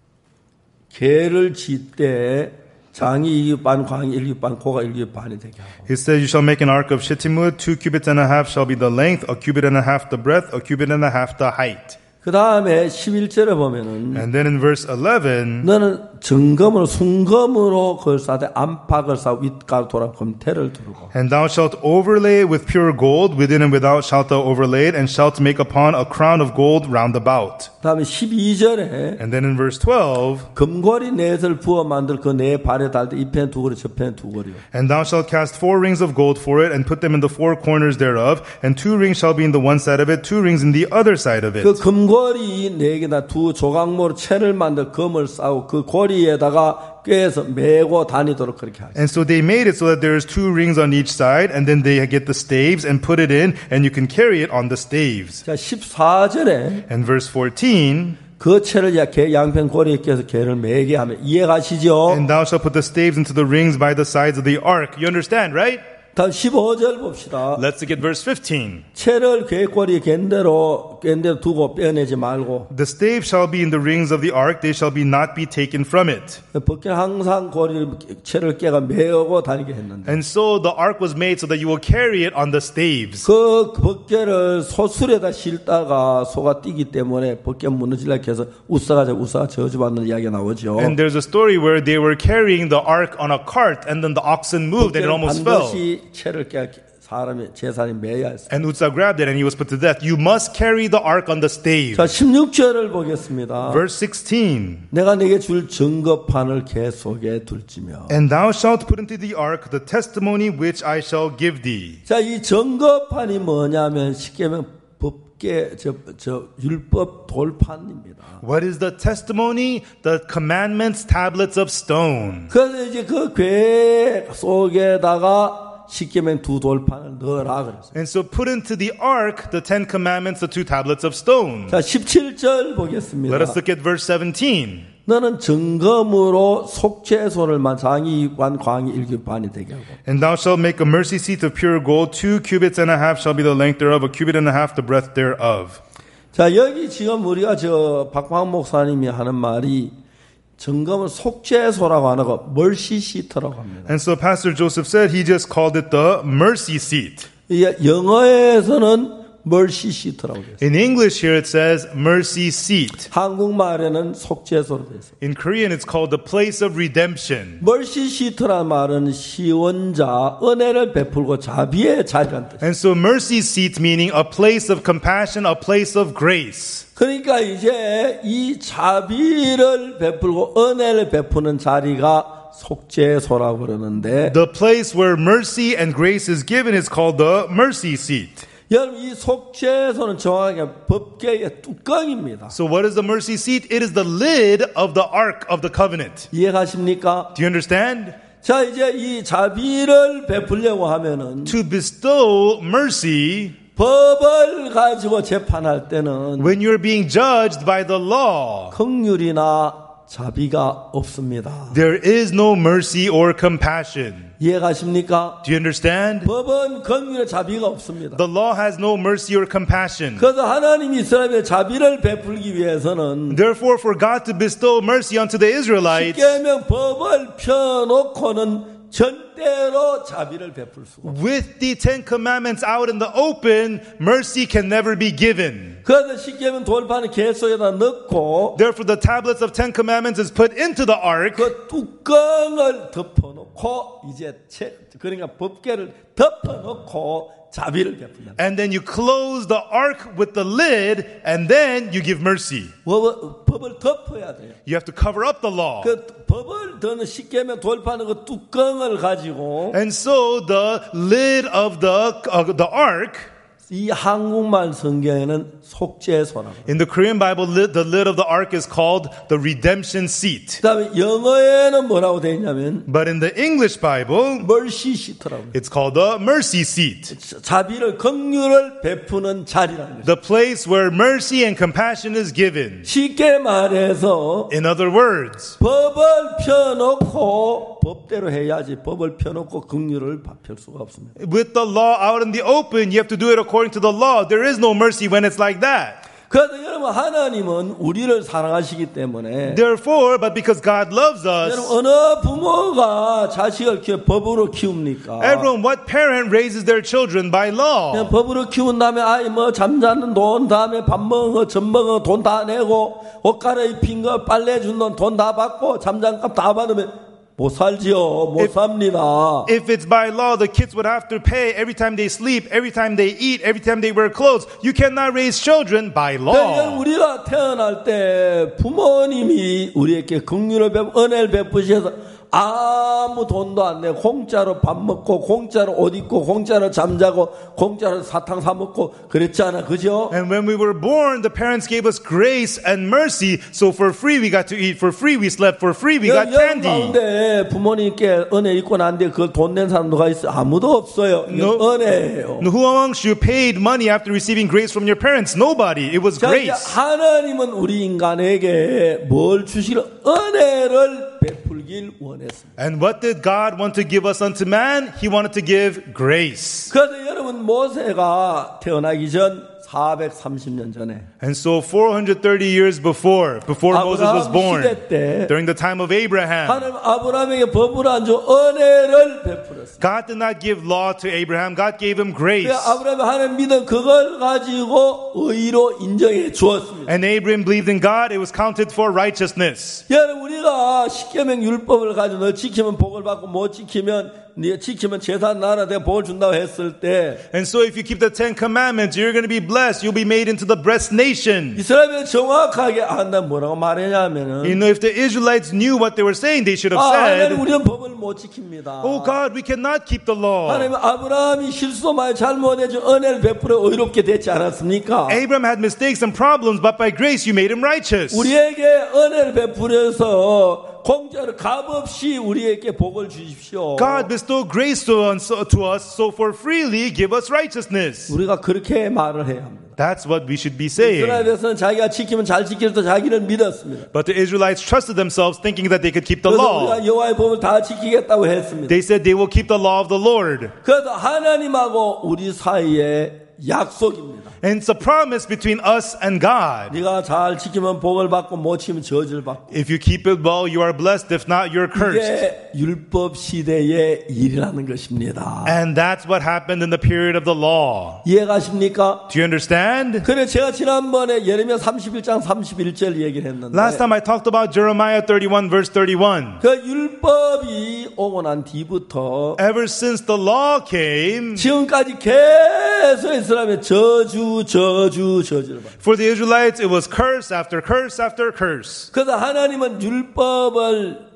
Speaker 1: 개를 질 때 장이 2규빗 반, 광이 1규빗 반, 코가 1규빗 반이 되게 하고.
Speaker 2: He says, you shall make an ark of shittim wood, 2 cubits and a half shall be the length, a cubit and a half the breadth, a cubit and a half the height.
Speaker 1: 그 그 다음에 11절에 보면은
Speaker 2: And then in verse 11,
Speaker 1: 너는 정금으로 순금으로 그걸 싸되 안팎을 싸고 윗가로 돌아 금태를 두르고
Speaker 2: and thou shalt overlay it with pure gold, within and without shalt thou overlay it, and shalt make upon a crown of gold round about.
Speaker 1: 그 다음에 12절에
Speaker 2: And then in verse 12,
Speaker 1: 금고리 넷을 부어 만들 그 네 발에 달되 이 편 두 고리 저 편 두 고리요.
Speaker 2: and thou shalt cast 4 rings of gold for it, and put them in the 4 corners thereof, and 2 rings shall be in the one side of it, 2 rings in the other side of it.
Speaker 1: 그 금고리 네 개나 두 조각모로 채를 만들 금을 싸고 그 고리에다가 꿰서 메고 다니도록 그렇게 하죠.
Speaker 2: And so they made it so that there's 2 rings on each side, and then they get the staves and put it in, and you can carry it on the staves.
Speaker 1: 자, 14절에
Speaker 2: And verse 14,
Speaker 1: 그 채를 양편 고리에 껴서 개를 매게 하면 이해가시죠?
Speaker 2: and thou shalt put the staves into the rings by the sides of the ark. You understand, right?
Speaker 1: 다음 15절 봅시다.
Speaker 2: Let's look at verse 15.
Speaker 1: 채를 궤꼬리 갠대로 두고 빼내지 말고
Speaker 2: The staves shall be in the rings of the ark, they shall not be taken from it.
Speaker 1: 벗겨 항상 고리를 채를 깨가 메고 다니게 했는데
Speaker 2: And so the ark was made so that you will carry it on the staves.
Speaker 1: 그 벗겨를 소술에다 싣다가 소가 뛰기 때문에 벗겨 무너지려고 해서 우사가 저주받는 이야기가 나오죠.
Speaker 2: And there's a story where they were carrying the ark on a cart, and then the oxen moved and it almost fell.
Speaker 1: 반드시 채를 깨 사람의 재산이 매야 했어요.
Speaker 2: And Uzzah grabbed it and he was put to death. You must carry the ark on the stave.
Speaker 1: 자, 16절을 보겠습니다.
Speaker 2: Verse 16.
Speaker 1: 내가 네게 줄 증거판을 개 속에 둘지며.
Speaker 2: And thou shalt put into the ark the testimony which I shall give thee.
Speaker 1: 자, 이 증거판이 뭐냐면 쉽게 말하면 법계 율법 돌판입니다.
Speaker 2: What is the testimony? The commandments, tablets of stone.
Speaker 1: 그래서 이제 그 궤 속에다가 쉽게 말하면 두 돌판을 넣어라 그랬어요.
Speaker 2: And so put into the ark the 10 commandments, the 2 tablets of stone.
Speaker 1: 자, 17절 보겠습니다.
Speaker 2: Let us look at verse 17.
Speaker 1: 너는 증거물로 속죄소를만 장이 2관 광이 1규반이 되게 하고
Speaker 2: And thou shalt make a mercy seat of pure gold, 2 cubits and a half shall be the length thereof, a cubit and a half the breadth thereof.
Speaker 1: 자, 여기 지금 우리가 박광 목사님이 하는 말이 증거물 속죄소라고 안 하고 멀시 시트라고 합니다.
Speaker 2: And so Pastor Joseph said he just called it the mercy seat.
Speaker 1: 영어에서는 멀시 시트라고 돼요.
Speaker 2: In English here it says mercy seat.
Speaker 1: 한국말에는 속죄소로 되어 있어요.
Speaker 2: In Korean it's called the place of redemption.
Speaker 1: 멀시 시트란 말은 시원자, 은혜를 베풀고 자비의 자리란 뜻이에요.
Speaker 2: And so mercy seat meaning a place of compassion, a place of grace.
Speaker 1: 그러니까 이제 이 자비를 베풀고 은혜를 베푸는 자리가 속죄소라고 그러는데
Speaker 2: The place where mercy and grace is given is called the mercy seat.
Speaker 1: 여러분 이 속죄소는 정확하게 법궤의 뚜껑입니다.
Speaker 2: So what is the mercy seat? It is the lid of the ark of the covenant.
Speaker 1: 이해가십니까?
Speaker 2: Do you understand?
Speaker 1: 자, 이제 이 자비를 베풀려고 하면은
Speaker 2: To bestow mercy,
Speaker 1: 법을 가지고 재판할 때는
Speaker 2: when you're being judged by the law,
Speaker 1: 긍휼이나 자비가 없습니다.
Speaker 2: there is no mercy or compassion.
Speaker 1: 이해가십니까?
Speaker 2: Do you understand?
Speaker 1: 법은 긍휼과 자비가 없습니다.
Speaker 2: The law has no mercy or compassion.
Speaker 1: 그래서 하나님이 이스라엘에 자비를 베풀기 위해서는
Speaker 2: Therefore, for God to bestow mercy unto the Israelites,
Speaker 1: 십계명 법을 펴놓고는 절대로 자비를 베풀 수가 없어요.
Speaker 2: with the 10 commandments out in the open, mercy can never be given.
Speaker 1: 그래서 십계명 돌판을 개 속에다 넣고
Speaker 2: Therefore, the tablets of 10 commandments is put into the ark,
Speaker 1: 그 뚜껑을 덮어놓고 이제 그러니까 법궤를 덮어놓고 자비를 베푼다.
Speaker 2: and then you close the ark with the lid, and then you give mercy.
Speaker 1: 법을 덮어야 돼요.
Speaker 2: You have to cover up the law.
Speaker 1: 그 법을 더는 십계명 돌판의 그 뚜껑을 가지고
Speaker 2: And so the lid of the ark,
Speaker 1: 이 한국말 성경에는 속죄소라고.
Speaker 2: in the Korean Bible, the lid of the ark is called the redemption seat.
Speaker 1: 그다음에 영어에는 뭐라고 되어 있냐면
Speaker 2: But in the English Bible,
Speaker 1: 멀시 시트라고.
Speaker 2: it's called the mercy seat.
Speaker 1: 자비를 긍휼을 베푸는 자리라는 거죠.
Speaker 2: The place where mercy and compassion is given.
Speaker 1: 쉽게 말해서
Speaker 2: In other words,
Speaker 1: 법을 펴놓고 법대로 해야지 법을 펴놓고 긍휼을 펼 수가 없습니다.
Speaker 2: with the law out in the open, you have to do it according to the law. There is no mercy when it's like that.
Speaker 1: 그래서 여러분 하나님은 우리를 사랑하시기 때문에
Speaker 2: Therefore, but because God loves us,
Speaker 1: 여러분 어느 부모가 자식을 법으로 키웁니까?
Speaker 2: everyone, what parent raises their children by law?
Speaker 1: 그냥 법으로 키운 다음에 아이 뭐 잠자는 돈, 다음에 밥 먹은 거, 젖 먹은 거 돈 다 내고 옷 갈아입힌 거, 빨래 준 돈 다 받고 잠장값 다 받으면 못 살지요. 못 삽니다.
Speaker 2: If it's by law, the kids would have to pay every time they sleep, every time they eat, every time they wear clothes. You cannot raise children by law.
Speaker 1: 우리가 태어날 때 부모님이 우리에게 긍휼을 은혜를 베푸셔서 아무 돈도 안 내고 공짜로 밥 먹고 공짜로 옷 입고 공짜로 잠자고 공짜로 사탕 사 먹고 그랬잖아. 그죠?
Speaker 2: And when we were born, the parents gave us grace and mercy. So for free we got to eat, for free we slept, for free we got candy.
Speaker 1: 가운데 부모님께 은혜 입고 난데 그걸 돈 낸 사람 누가 있어? 아무도 없어요. 이건 은혜예요.
Speaker 2: Who amongst you paid money after receiving grace from your parents? Nobody. It was grace.
Speaker 1: 하나님은 우리 인간에게 뭘 주시려? 은혜를 베풀길 원했습니다.
Speaker 2: And what did God want to give us unto man? He wanted to give grace.
Speaker 1: 그래서 여러분 모세가 태어나기 전 430년 전에
Speaker 2: And so 430 years before Moses was born, during the time of Abraham,
Speaker 1: 하나님 아브라함에게 법을 안 줘 은혜를 베풀었어요.
Speaker 2: God did not give law to Abraham. God gave him grace.
Speaker 1: 아브라함이 하나님 믿은 그걸 가지고 의로 인정해 주었습니다.
Speaker 2: And Abraham believed in God. It was counted for righteousness.
Speaker 1: 여러분 우리가 십계명 율법을 가지고 너 지키면 복을 받고 못 지키면 네가 지키면 제사한 나라 내가 복을 준다고 했을 때
Speaker 2: And so if you keep the 10 commandments, you're going to be blessed. You'll be made into the blessed nation.
Speaker 1: 이스라엘이 정확하게 안다 뭐라고 말했냐면은
Speaker 2: You know, if the Israelites knew what they were saying, they should have
Speaker 1: 하나님
Speaker 2: said,
Speaker 1: 우리는 법을 못 지킵니다.
Speaker 2: Oh God, we cannot keep the law.
Speaker 1: 하나님 아브라함이 실수도 많이 잘못해서 은혜를 베풀어 의롭게 됐지 않았습니까?
Speaker 2: Abraham had mistakes and problems, but by grace you made him righteous.
Speaker 1: 우리에게 은혜를 베풀어서 공짜로 값없이 우리에게 복을 주십시오.
Speaker 2: God bestow grace to us, so for freely give us righteousness.
Speaker 1: 우리가 그렇게 말을 해야 합니다.
Speaker 2: That's what we should be saying.
Speaker 1: 이스라엘에서는 자기가 지키면 잘 지켜서 자기를 믿었습니다.
Speaker 2: But the Israelites trusted themselves, thinking that they could keep the
Speaker 1: 그래서
Speaker 2: law.
Speaker 1: 우리가 여호와의 법을 다 지키겠다고 했습니다.
Speaker 2: They said they will keep the law of the Lord.
Speaker 1: 그래서 하나님하고 우리 사이에 약속입니다.
Speaker 2: And it's a promise between us and God.
Speaker 1: 네가 잘 지키면 복을 받고 못 지키면 저주를 받고.
Speaker 2: If you keep it well, you are blessed. If not, you're cursed.
Speaker 1: 이게 율법 시대의 일이라는 것입니다.
Speaker 2: And that's what happened in the period of the law.
Speaker 1: 이해가십니까?
Speaker 2: Do you understand?
Speaker 1: 그래 제가 지난번에 예레미야 31장 31절 얘기를 했는데
Speaker 2: Last time I talked about Jeremiah 31 verse 31.
Speaker 1: 그 율법이 오고 난 뒤부터
Speaker 2: Ever since the law came,
Speaker 1: 지금까지 계속 이스라엘의 저주를 받아요.
Speaker 2: for the Israelites, it was curse after curse after curse.
Speaker 1: 그래서 하나님은 율법을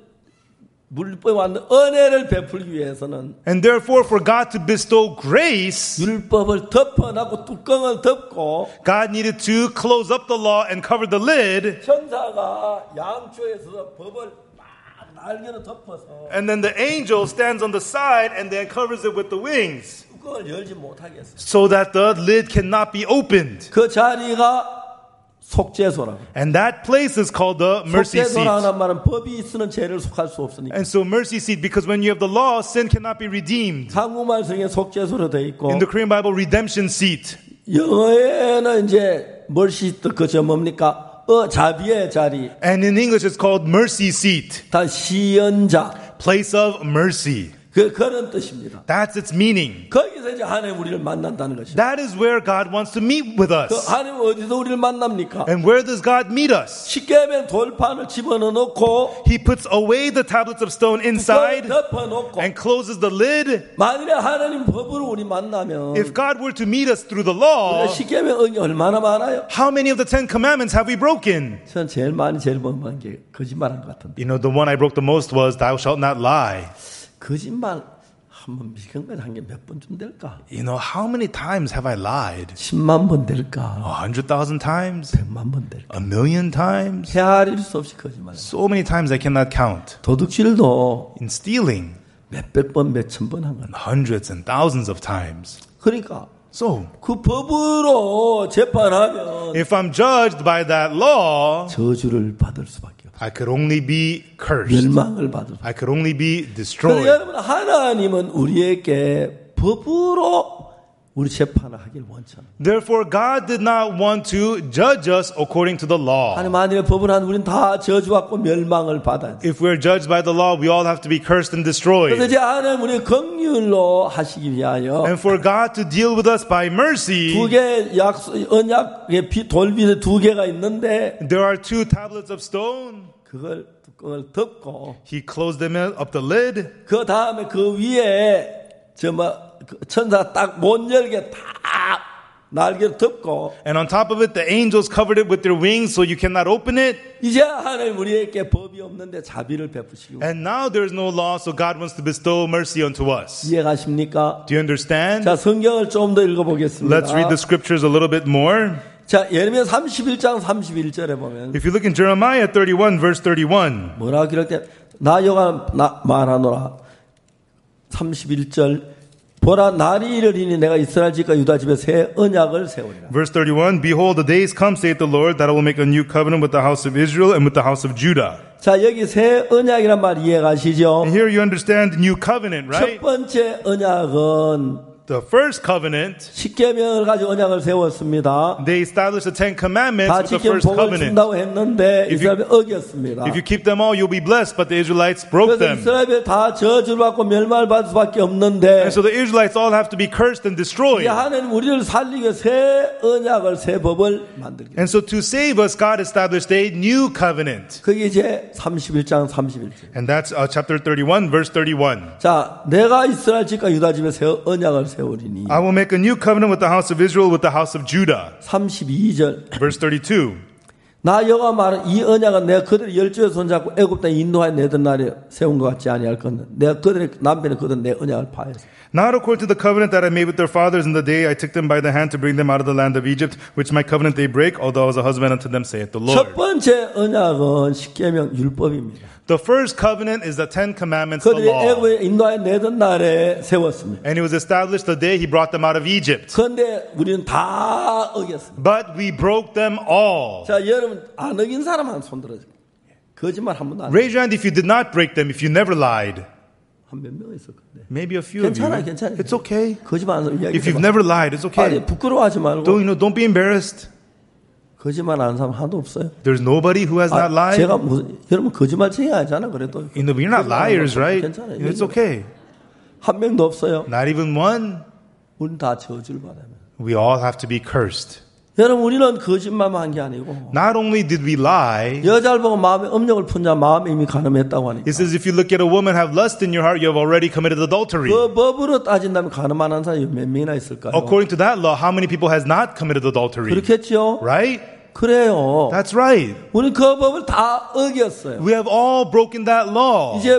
Speaker 1: 완전 은혜를 베풀기 위해서는
Speaker 2: And therefore, for God to bestow grace,
Speaker 1: 율법을 덮어놓고 뚜껑을 덮고
Speaker 2: God needed to close up the law and cover the lid.
Speaker 1: 천사가 양쪽에서 법을 막 날개로 덮어서
Speaker 2: And then the angel stands on the side and then covers it with the wings,
Speaker 1: 뚜껑을 열지 못하게 했어요.
Speaker 2: so that the lid cannot be opened.
Speaker 1: 그 자리가 속죄소라고.
Speaker 2: And that place is called the mercy seat.
Speaker 1: 속죄소라는 말은 법이 있으면 죄를 속할 수 없으니까.
Speaker 2: And so mercy seat, because when you have the law, sin cannot be redeemed.
Speaker 1: 한국말 성에 속죄소로 돼 있고
Speaker 2: In the Korean Bible, redemption seat.
Speaker 1: 영어에는 이제 mercy 그저 뭡니까? 자비의 자리.
Speaker 2: And in English, it's called mercy seat,
Speaker 1: 다 시연자.
Speaker 2: place of mercy.
Speaker 1: 그런 뜻입니다.
Speaker 2: That's its meaning.
Speaker 1: 거기서 이제 하나님 우리를 만난다는 것이죠.
Speaker 2: That is where God wants to meet with us.
Speaker 1: 하나님 어디서 우리를 만납니까?
Speaker 2: And where does God meet us?
Speaker 1: 십계명 돌판을 집어넣고
Speaker 2: He puts away the tablets of stone inside
Speaker 1: 덮어놓고
Speaker 2: and closes the lid.
Speaker 1: 만일에 하나님 법으로 우리 만나면
Speaker 2: If God were to meet us through the law,
Speaker 1: 십계명 언이 얼마나 많아요?
Speaker 2: how many of the 10 commandments have we broken?
Speaker 1: 저는 제일 못한 게 거짓말한 것 같은데.
Speaker 2: You know, the one I broke the most was, thou shalt not lie.
Speaker 1: 거짓말 한번 미경까지 한 게 몇 번쯤 될까?
Speaker 2: You know, how many times have I lied?
Speaker 1: 10만 번 될까?
Speaker 2: 100,000 times?
Speaker 1: 100만 번 될까?
Speaker 2: 1,000,000 times?
Speaker 1: 헤아릴 수 없이 거짓말.
Speaker 2: So many times I cannot count.
Speaker 1: 도둑질도
Speaker 2: In stealing,
Speaker 1: 몇백 번, 몇천 번 한 거야.
Speaker 2: hundreds and thousands of times.
Speaker 1: 그러니까
Speaker 2: So,
Speaker 1: 그 법으로 재판하면
Speaker 2: if I'm judged by that law,
Speaker 1: 저주를 받을 수밖에 없어요.
Speaker 2: I could only be cursed.
Speaker 1: 멸망을 받을 수밖에
Speaker 2: I could only be
Speaker 1: 없어요.
Speaker 2: destroyed.
Speaker 1: 여러분 하나님은 우리에게 법으로 우리 재판을 하길 원치 않아요.
Speaker 2: Therefore, God did not want to judge us according to the law.
Speaker 1: 하나님 만일에 법을 한 우리는 다 저주받고 멸망을 받아야 돼요.
Speaker 2: If we're judged by the law, we all have to be cursed and destroyed.
Speaker 1: 그래서 이제 하나님 우리의 긍휼로 하시기 위하여
Speaker 2: And for God to deal with us by mercy,
Speaker 1: 두 개 언약의 돌빗에 두 개가 있는데
Speaker 2: there are two tablets of stone.
Speaker 1: 그걸 뚜껑을 덮고
Speaker 2: He closed them up the lid.
Speaker 1: 그 다음에 그 위에 천사가 딱 못 열게 다 날개를 덮고
Speaker 2: And on top of it, the angels covered it with their wings so you cannot open it.
Speaker 1: 이제 하나님 우리에게 법이 없는데 자비를 베푸시고
Speaker 2: And now there is no law, so God wants to bestow mercy unto us.
Speaker 1: 이해가십니까?
Speaker 2: Do you understand?
Speaker 1: 자, 성경을 좀 더 읽어보겠습니다.
Speaker 2: Let's read the scriptures a little bit more.
Speaker 1: 자, 예레미야 31장 31절에 보면
Speaker 2: If you look in Jeremiah 31, verse 31,
Speaker 1: 뭐라고 기록돼? 나 여호와 말하노라. 31절 보라 날이 이르리니 내가 이스라엘 집과 유다 집에 새 언약을 세우리라.
Speaker 2: verse 31, Behold, the days come, saith the Lord, that I will make a new covenant with the house of Israel and with the house of Judah.
Speaker 1: 자, 여기 새 언약이란 말 이해가시죠?
Speaker 2: And here you understand the new covenant,
Speaker 1: 첫
Speaker 2: right?
Speaker 1: 번째 언약은
Speaker 2: The first covenant,
Speaker 1: 십계명을 가지고 언약을 세웠습니다.
Speaker 2: they established the Ten Commandments
Speaker 1: 다
Speaker 2: with the
Speaker 1: 지키면
Speaker 2: first
Speaker 1: 복을
Speaker 2: covenant.
Speaker 1: 준다고 했는데
Speaker 2: If you-
Speaker 1: 이스라엘이 어겼습니다.
Speaker 2: If you keep them all, you'll be blessed. But the Israelites broke
Speaker 1: 그래서
Speaker 2: them.
Speaker 1: 이스라엘이 다 저주를 받고 멸망을 받을 수밖에 없는데
Speaker 2: And so the Israelites all have to be cursed and destroyed.
Speaker 1: 이제 하나님 우리를 살리기 위해 새 언약을 새 법을 만들기.
Speaker 2: And so to save us, God established a new covenant.
Speaker 1: 그게 이제 31장 31절.
Speaker 2: And that's chapter 31, verse 31.
Speaker 1: 자, 내가 이스라엘 집과 유다 집에 새 언약을 세우리니.
Speaker 2: I will make a new covenant with the house of Israel, with the house of Judah.
Speaker 1: 32절.
Speaker 2: Verse 32.
Speaker 1: 나 여호와 말은 이 언약은 내가 그들의 열조에 손잡고 애굽 땅에 인도하여 내던 날에 세운 것 같지 아니할 건데 내가 그들의 남편에 그들 내 언약을 파했어.
Speaker 2: Not according to the covenant that I made with their fathers in the day I took them by the hand to bring them out of the land of Egypt, which my covenant they break, although I was a husband unto them, saith the
Speaker 1: 첫
Speaker 2: Lord.
Speaker 1: 번째 언약은 십계명 율법입니다.
Speaker 2: The first covenant is the Ten Commandments, the
Speaker 1: 그들이
Speaker 2: law.
Speaker 1: 애굽에 인도하여 내던 날에 세웠습니다.
Speaker 2: And it was established the day he brought them out of Egypt.
Speaker 1: 그런데 우리는 다 어겼습니다.
Speaker 2: But we broke them all.
Speaker 1: 자, 여러분 안 어긴 사람 한 손 들어주세요. 거짓말 한 번도 안
Speaker 2: Raise your hand if you did not break them, if you never lied.
Speaker 1: 한 몇 명 있을 건데.
Speaker 2: Maybe a few of
Speaker 1: 괜찮아요,
Speaker 2: you.
Speaker 1: 괜찮아요.
Speaker 2: It's okay.
Speaker 1: 거짓말 안 하는 이야기.
Speaker 2: If you've never lied, it's okay.
Speaker 1: 아니, 부끄러워하지 말고
Speaker 2: Don't be embarrassed.
Speaker 1: 거짓말 안 하는 사람 하나도 없어요.
Speaker 2: There's nobody who has not lied.
Speaker 1: 제가 여러분 거짓말쟁이 아니잖아. 그래도
Speaker 2: We're not liars, right?
Speaker 1: 괜찮아요.
Speaker 2: It's okay.
Speaker 1: 한 명도 없어요.
Speaker 2: Not even one.
Speaker 1: 우리는 다 저주를 받아요.
Speaker 2: We all have to be cursed.
Speaker 1: 여러분 우리는 거짓말만 한 게 아니고
Speaker 2: Not only did we lie,
Speaker 1: 여자를 보고 마음에 음욕을 푼 자 마음에 이미 가늠했다고 하니까
Speaker 2: it says if you look at a woman have lust in your heart, you have already committed adultery.
Speaker 1: 그 법으로 따진다면 가늠 안 한 사람이 몇 명이나 있을까요?
Speaker 2: According to that law, how many people has not committed adultery?
Speaker 1: 그렇겠죠?
Speaker 2: Right?
Speaker 1: 그래요.
Speaker 2: That's right.
Speaker 1: 우리 그 법을 다 어겼어요.
Speaker 2: We have all broken that law.
Speaker 1: 이제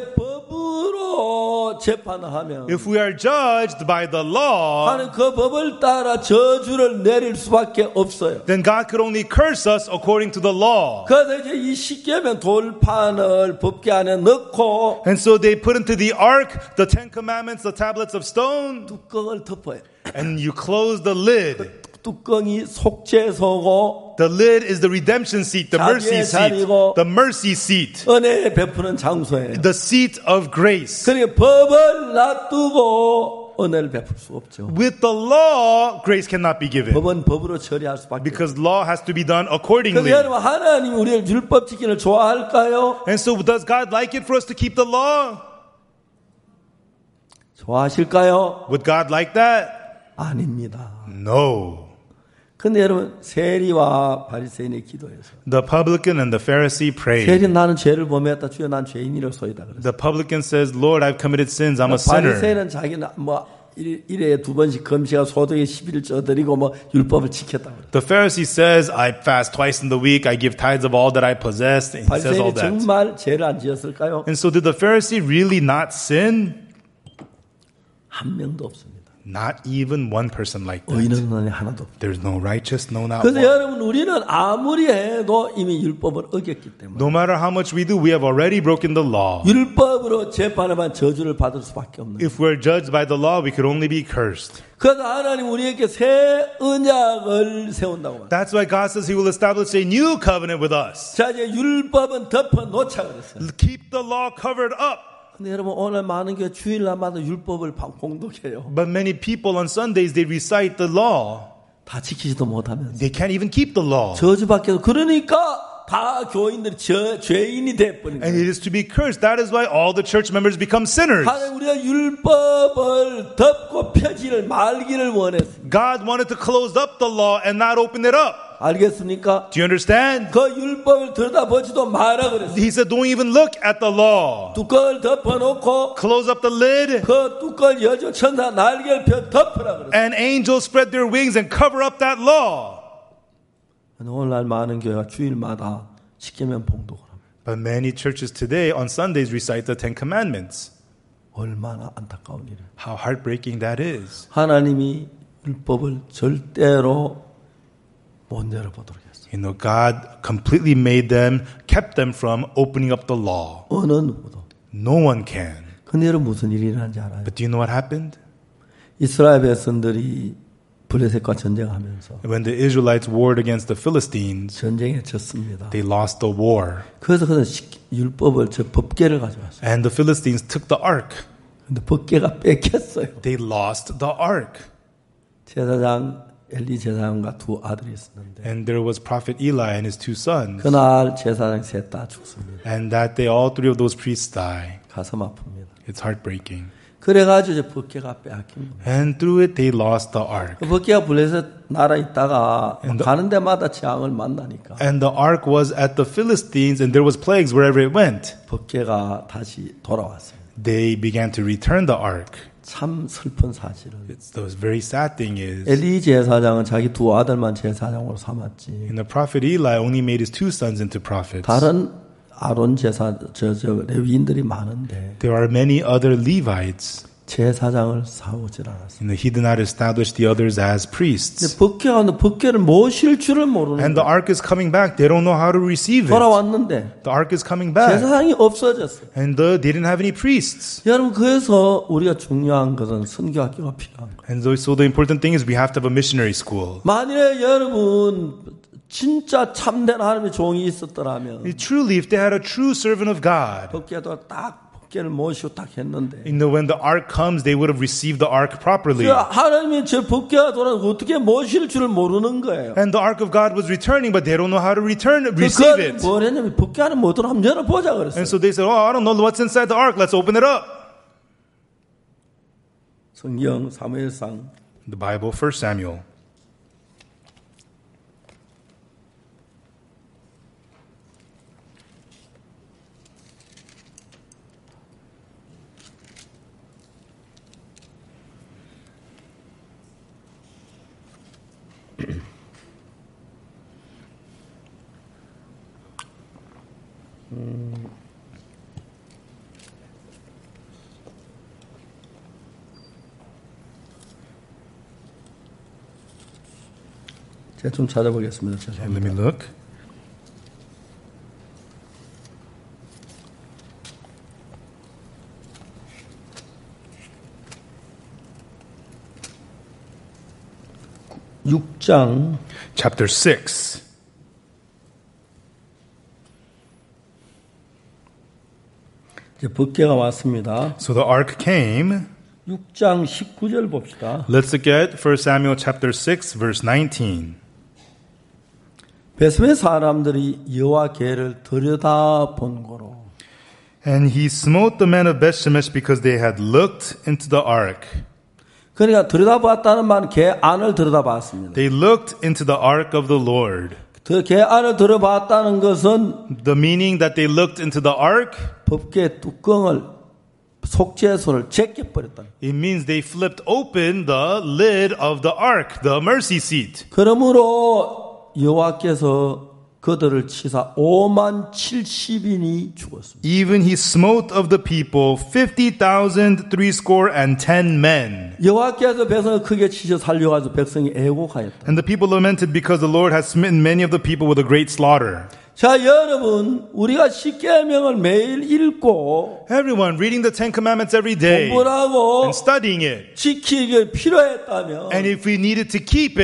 Speaker 1: 법으로 재판을 하면
Speaker 2: If we are judged by the law,
Speaker 1: 하는 그 법을 따라 저주를 내릴 수밖에 없어요.
Speaker 2: then God could only curse us according to the law.
Speaker 1: 그래서 이제 이 십계명 돌판을 법궤 안에 넣고
Speaker 2: And so they put into the ark the Ten Commandments, the tablets of stone,
Speaker 1: 뚜껑을 덮어요.
Speaker 2: and you close the lid.
Speaker 1: 뚜껑이 속죄소고
Speaker 2: The lid is the redemption seat, the mercy
Speaker 1: 자비의
Speaker 2: seat,
Speaker 1: 자리고
Speaker 2: the mercy seat,
Speaker 1: 은혜 베푸는 장소예요.
Speaker 2: the seat of grace.
Speaker 1: 그러니까 법을 놔두고 은혜를 베풀 수 없죠.
Speaker 2: With the law, grace cannot be given
Speaker 1: 법은 법으로 처리할 수밖에 없어요.
Speaker 2: because law has to be done
Speaker 1: 그래서
Speaker 2: accordingly.
Speaker 1: 여러분 하나님이 우리를 율법 지키는 좋아할까요?
Speaker 2: And so does God like it for us to keep the law?
Speaker 1: 좋아하실까요?
Speaker 2: Would God like that?
Speaker 1: 아닙니다.
Speaker 2: No.
Speaker 1: 근데 여러분 세리와 바리새인의 기도에서
Speaker 2: The publican and the Pharisee prayed.
Speaker 1: 세리 나는 죄를 범했다 주여 난 죄인이로소이다 그랬어요.
Speaker 2: The publican says, Lord, I've committed sins. I'm a sinner.
Speaker 1: 바리새인은 자기는 뭐 일에 두 번씩 금식하고 소득의 11조 드리고 뭐 율법을 지켰다고 그래요.
Speaker 2: The Pharisee says, I fast twice in the week. I give tithes of all that I possess. And he says all
Speaker 1: 바리새인이
Speaker 2: that.
Speaker 1: 정말 죄를 안 지었을까요?
Speaker 2: And so did the Pharisee really not sin?
Speaker 1: 한 명도 없습니다.
Speaker 2: Not even one person like that.
Speaker 1: 의인은 너네 하나도 없다.
Speaker 2: There's no righteous, no not
Speaker 1: 그래서
Speaker 2: one.
Speaker 1: 여러분 우리는 아무리 해도 이미 율법을 어겼기 때문에
Speaker 2: No matter how much we do, we have already broken the law.
Speaker 1: 율법으로 재판에만 저주를 받을 수밖에 없는 거예요.
Speaker 2: If we're judged by the law, we could only be cursed.
Speaker 1: 그래서 하나님 우리에게 새 언약을 세운다고 말해요.
Speaker 2: That's why God says He will establish a new covenant with us.
Speaker 1: 자 이제 율법은 덮어 놓자 그랬어요.
Speaker 2: Keep the law covered up.
Speaker 1: 근데 여러분 오늘 많은 교회 주일날마다 율법을 공독해요.
Speaker 2: But many people on Sundays, they recite the law.
Speaker 1: 다 지키지도 못하면서.
Speaker 2: They can't even keep the law.
Speaker 1: 저주받게도 그러니까 다 교인들이 죄인이 돼버린
Speaker 2: And
Speaker 1: 거예요.
Speaker 2: it is to be cursed. That is why all the church members become sinners.
Speaker 1: 하나님 우리가 율법을 덮고 펴지를 말기를 원했습니다.
Speaker 2: God wanted to close up the law and not open it up.
Speaker 1: 알겠습니까?
Speaker 2: Do you understand?
Speaker 1: 그 율법을 들여다보지도 마라 그랬어요.
Speaker 2: He said, don't even look at the law.
Speaker 1: 뚜껑을 덮어놓고
Speaker 2: Close up the lid.
Speaker 1: 그 뚜껑을 열죠. 천사 날개를 펴 덮으라 그랬어요.
Speaker 2: And angels spread their wings and cover up that law.
Speaker 1: 오늘날 많은 교회가 주일마다 십계명 봉독을 합니다.
Speaker 2: But many churches today on Sundays recite the Ten Commandments.
Speaker 1: 얼마나 안타까운 일이에요.
Speaker 2: How heartbreaking that is.
Speaker 1: 하나님이 율법을 절대로 못 열어보도록 했어요.
Speaker 2: You know, God completely made them, kept them from opening up the law.
Speaker 1: 어느 누구도.
Speaker 2: No one can.
Speaker 1: 근데 여러분 무슨 일이 일어난지 알아요?
Speaker 2: But do you know what happened?
Speaker 1: 이스라엘 백성들이 블레셋과 전쟁하면서
Speaker 2: When the Israelites warred against the Philistines,
Speaker 1: 전쟁에 졌습니다.
Speaker 2: they lost the war.
Speaker 1: 그래서 그는 율법을 저 법궤를 가져왔어요.
Speaker 2: And the Philistines took the ark.
Speaker 1: 근데 법궤가 뺏겼어요.
Speaker 2: They lost the ark.
Speaker 1: 제사장 엘리 제사장과 두 아들이 있었는데
Speaker 2: And there was prophet Eli and his two sons.
Speaker 1: 그날 제사장 셋 다 죽습니다.
Speaker 2: And that day all three of those priests die.
Speaker 1: 가슴 아픕니다.
Speaker 2: It's heartbreaking.
Speaker 1: 그래가지고 이제 법궤가 빼앗긴 겁니다.
Speaker 2: And through it they lost the ark.
Speaker 1: 그 법궤가 블레셋 나라에 있다가 가는 데마다 재앙을 만나니까
Speaker 2: And the ark was at the Philistines and there was plagues wherever it went.
Speaker 1: 법궤가 다시 돌아왔어요.
Speaker 2: They began to return the ark.
Speaker 1: 참 슬픈 사실은
Speaker 2: The very sad thing is,
Speaker 1: 엘리 제사장은 자기 두 아들만 제사장으로 삼았지.
Speaker 2: and the prophet Eli only made his two sons into prophets.
Speaker 1: 다른 아론 제사 저 레위인들이 많은데
Speaker 2: There are many other Levites,
Speaker 1: 제사장을 사오질 않았어요.
Speaker 2: and he did not establish the others as
Speaker 1: 근데
Speaker 2: priests.
Speaker 1: 법궤를 모실 줄을 모르는
Speaker 2: And the
Speaker 1: 거예요.
Speaker 2: ark is coming back. They don't know how to receive it.
Speaker 1: 돌아왔는데
Speaker 2: The ark is coming back.
Speaker 1: 제사장이 없어졌어요.
Speaker 2: And they didn't have any priests.
Speaker 1: 여러분 그래서 우리가 중요한 것은 선교학교가 필요한 거예요.
Speaker 2: And so the important thing is we have to have a missionary school.
Speaker 1: 만일에 여러분 진짜 참된 하나님의 종이 있었더라면
Speaker 2: Truly, if they had a true servant of God,
Speaker 1: 법궤도 딱 법궤를 모시고 딱 했는데
Speaker 2: when the ark comes, they would have received the ark properly.
Speaker 1: 하나님이 저 법궤가 돌아 어떻게 모실 줄 모르는 거예요.
Speaker 2: And the ark of God was returning, but they don't know how to receive it.
Speaker 1: 뭘 했냐면 법궤 안에 뭐더라 한번 열어보자 그랬어요.
Speaker 2: And so they said, I don't know what's inside the ark. Let's open it up.
Speaker 1: 성경 사무엘상
Speaker 2: The Bible, 1 Samuel.
Speaker 1: 제가 좀 찾아보겠습니다.
Speaker 2: Let me look. Chapter 6.
Speaker 1: 이제 법궤가 왔습니다.
Speaker 2: So the ark came.
Speaker 1: 6장 19절 봅시다.
Speaker 2: Let's look at 1 Samuel chapter 6, verse 19.
Speaker 1: 베스메 사람들이 여호와 궤를 들여다본 거로
Speaker 2: And he smote the men of Bethshemesh because they had looked into the ark.
Speaker 1: 그러니까 들여다봤다는 말은 궤 안을 들여다봤습니다.
Speaker 2: They looked into the ark of the Lord.
Speaker 1: 궤 안을 들여다봤다는 것은
Speaker 2: The meaning that they looked into the ark,
Speaker 1: 법궤 뚜껑을 속죄소를 제껴버렸다.
Speaker 2: it means they flipped open the lid of the ark, the mercy seat.
Speaker 1: 그러므로 여호와께서 그들을 치사 5만 70인이 죽었습니다.
Speaker 2: Even he smote of the people 50,000 threescore10 men.
Speaker 1: 여호와께서 백성을 크게 치셔 살려가지고 백성이 애곡하였다.
Speaker 2: And the people lamented because the Lord had smitten many of the people with a great slaughter.
Speaker 1: 자, 여러분, 우리가 십계명을 매일 읽고
Speaker 2: Everyone reading the Ten Commandments every day
Speaker 1: 공부하고
Speaker 2: and studying it.
Speaker 1: 지키기 필요했다면
Speaker 2: And if we needed to keep it,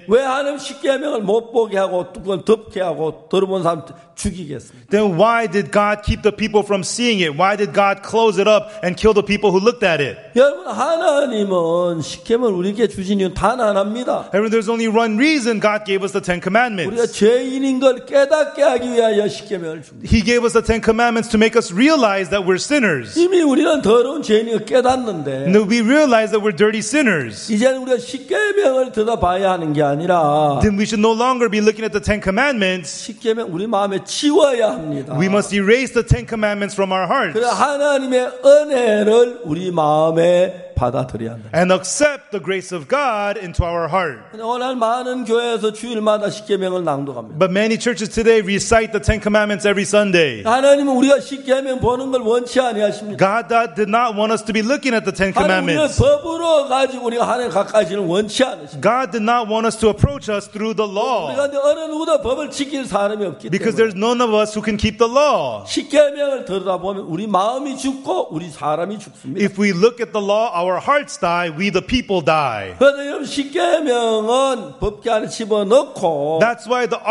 Speaker 1: 왜 하나님 십계명을 못 보게 하고 그걸 덮게 하고 들어본 사람 죽이겠습니까?
Speaker 2: then why did God keep the people from seeing it? Why did God close it up and kill the people who looked at it?
Speaker 1: 여러분 하나님은 십계명을 우리에게 주신 이유는 단 하나입니다.
Speaker 2: Everyone, there's only one reason God gave us the Ten
Speaker 1: 우리가
Speaker 2: Commandments.
Speaker 1: 죄인인 걸 깨닫게 하기 위하여 십계명을 줍니다.
Speaker 2: He gave us the Ten Commandments to make us realize that we're sinners.
Speaker 1: 이미 우리는 더러운 죄인인 걸 깨닫는데
Speaker 2: No, we realize that we're dirty sinners.
Speaker 1: 이제는 우리가 십계명을 들어봐야 하는 게 아니라
Speaker 2: Then we should no longer be looking at the Ten Commandments.
Speaker 1: 십계명 우리 마음에 지워야 합니다.
Speaker 2: We must erase the Ten Commandments from our hearts
Speaker 1: 그래 하나님의 은혜를 우리 마음에 받아들여야 한다.
Speaker 2: and accept the grace of God into our heart.
Speaker 1: 오늘 많은 교회에서 주일마다 십계명을 낭독합니다.
Speaker 2: But many churches today recite the Ten Commandments every Sunday.
Speaker 1: 하나님은 우리가 십계명 보는 걸 원치 아니하십니다.
Speaker 2: God did not want us to be looking at the Ten
Speaker 1: 하나님 우리를
Speaker 2: Commandments.
Speaker 1: 법으로 가지고 우리가 하나님 가까이지는 원치 않으십니다.
Speaker 2: God did not want us to approach us through the law
Speaker 1: 우리가 근데 어느 누구도 법을 지킬 사람이 없기
Speaker 2: because
Speaker 1: 때문에
Speaker 2: there's none of us who can keep the law.
Speaker 1: 십계명을 들여다보면 우리 마음이 죽고 우리 사람이 죽습니다.
Speaker 2: If we look at the law, our hearts die, we the people die.
Speaker 1: 그래서 여러분 십계명은 법궤 안에 집어넣고
Speaker 2: That's why the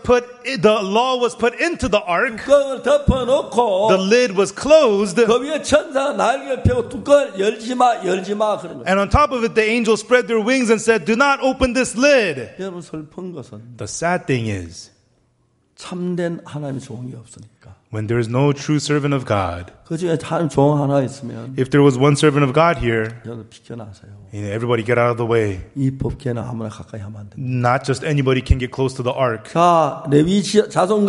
Speaker 2: law was put into the ark.
Speaker 1: 뚜껑을 덮어놓고
Speaker 2: The lid was closed.
Speaker 1: 그 위에 천사가 날개를 펴고 뚜껑을 열지 마 그런 거예요.
Speaker 2: And on top of it, the angels spread their wings and said, do not open this lid.
Speaker 1: 여러분 슬픈 것은
Speaker 2: The sad thing is,
Speaker 1: 참된 하나님의 종이 없으니까
Speaker 2: when there is no true servant of God,
Speaker 1: 그 중에 하나님 종 하나 있으면
Speaker 2: if there was one servant of God here,
Speaker 1: 여러분 비켜나세요.
Speaker 2: everybody get out of the way.
Speaker 1: 이 법궤는 아무나 가까이 하면 안 됩니다.
Speaker 2: Not just anybody can get close to the ark.
Speaker 1: 자 레위 자손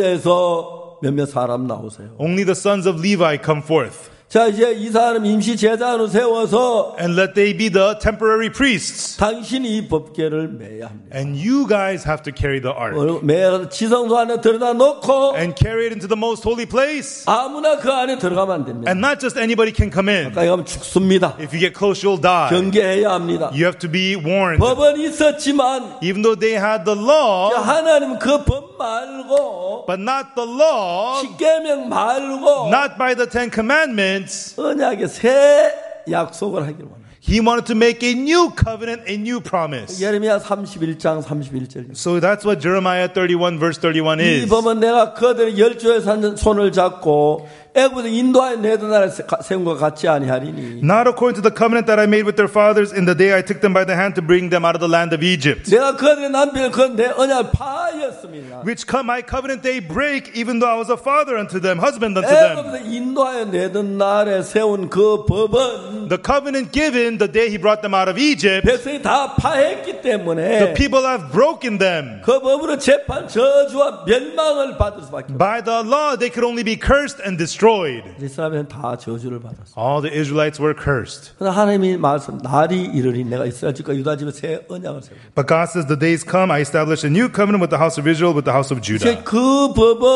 Speaker 1: 가운데서 몇몇 사람 나오세요.
Speaker 2: Only the sons of Levi come forth.
Speaker 1: 자 이제 이 사람 임시 제자로 세워서
Speaker 2: And let they be the temporary priests.
Speaker 1: 당신이 이 법궤를 매야 합니다.
Speaker 2: And you guys have to carry the ark.
Speaker 1: 매야 지성소 안에 들여다 놓고
Speaker 2: And carry it into the most holy place.
Speaker 1: 아무나 그 안에 들어가면 안 됩니다.
Speaker 2: And not just anybody can come in.
Speaker 1: 가까이 가면 죽습니다.
Speaker 2: If you get close, you'll die.
Speaker 1: 경계해야 합니다.
Speaker 2: You have to be warned.
Speaker 1: 법은 있었지만
Speaker 2: Even though they had the law,
Speaker 1: 하나님은 그 법 말고
Speaker 2: but not the law,
Speaker 1: 십계명 말고
Speaker 2: not by the Ten Commandments.
Speaker 1: 언약의 새 약속을 하기를 원해요.
Speaker 2: He wanted to make a new covenant, a new promise.
Speaker 1: 예레미야 31장 31절.
Speaker 2: So that's what Jeremiah 31 verse 31
Speaker 1: 이
Speaker 2: is.
Speaker 1: 법은 내가 그들의 열조의 손을 잡고 애굽에서 인도하여 내던 나라에 세운 것 같지 아니하리니.
Speaker 2: Not according to the covenant that I made with their fathers in the day I took them by the hand to bring them out of the land of Egypt.
Speaker 1: 내가 그들의 남편을 그 내 언약을 파하였습니다.
Speaker 2: Which my covenant they break, even though I was a father unto them, husband unto them.
Speaker 1: 애굽에서 인도하여 내던 날에 세운 그 법은
Speaker 2: The covenant given the day he brought them out of Egypt,
Speaker 1: 백성이 다 파했기
Speaker 2: the
Speaker 1: 때문에
Speaker 2: people have broken them.
Speaker 1: 그 법으로 재판 저주와 멸망을 받을 수밖에 없어요.
Speaker 2: By the law, they could only be cursed and destroyed.
Speaker 1: 이스라엘은 다 저주를 받았어요.
Speaker 2: All the Israelites were cursed.
Speaker 1: 그러나 하나님이 말씀 날이 이르리 내가 이스라엘 집과 유다 집에 새 언약을 세우고.
Speaker 2: But God says, the days come, I establish a new covenant with the house of Israel, with the house of Judah.
Speaker 1: 그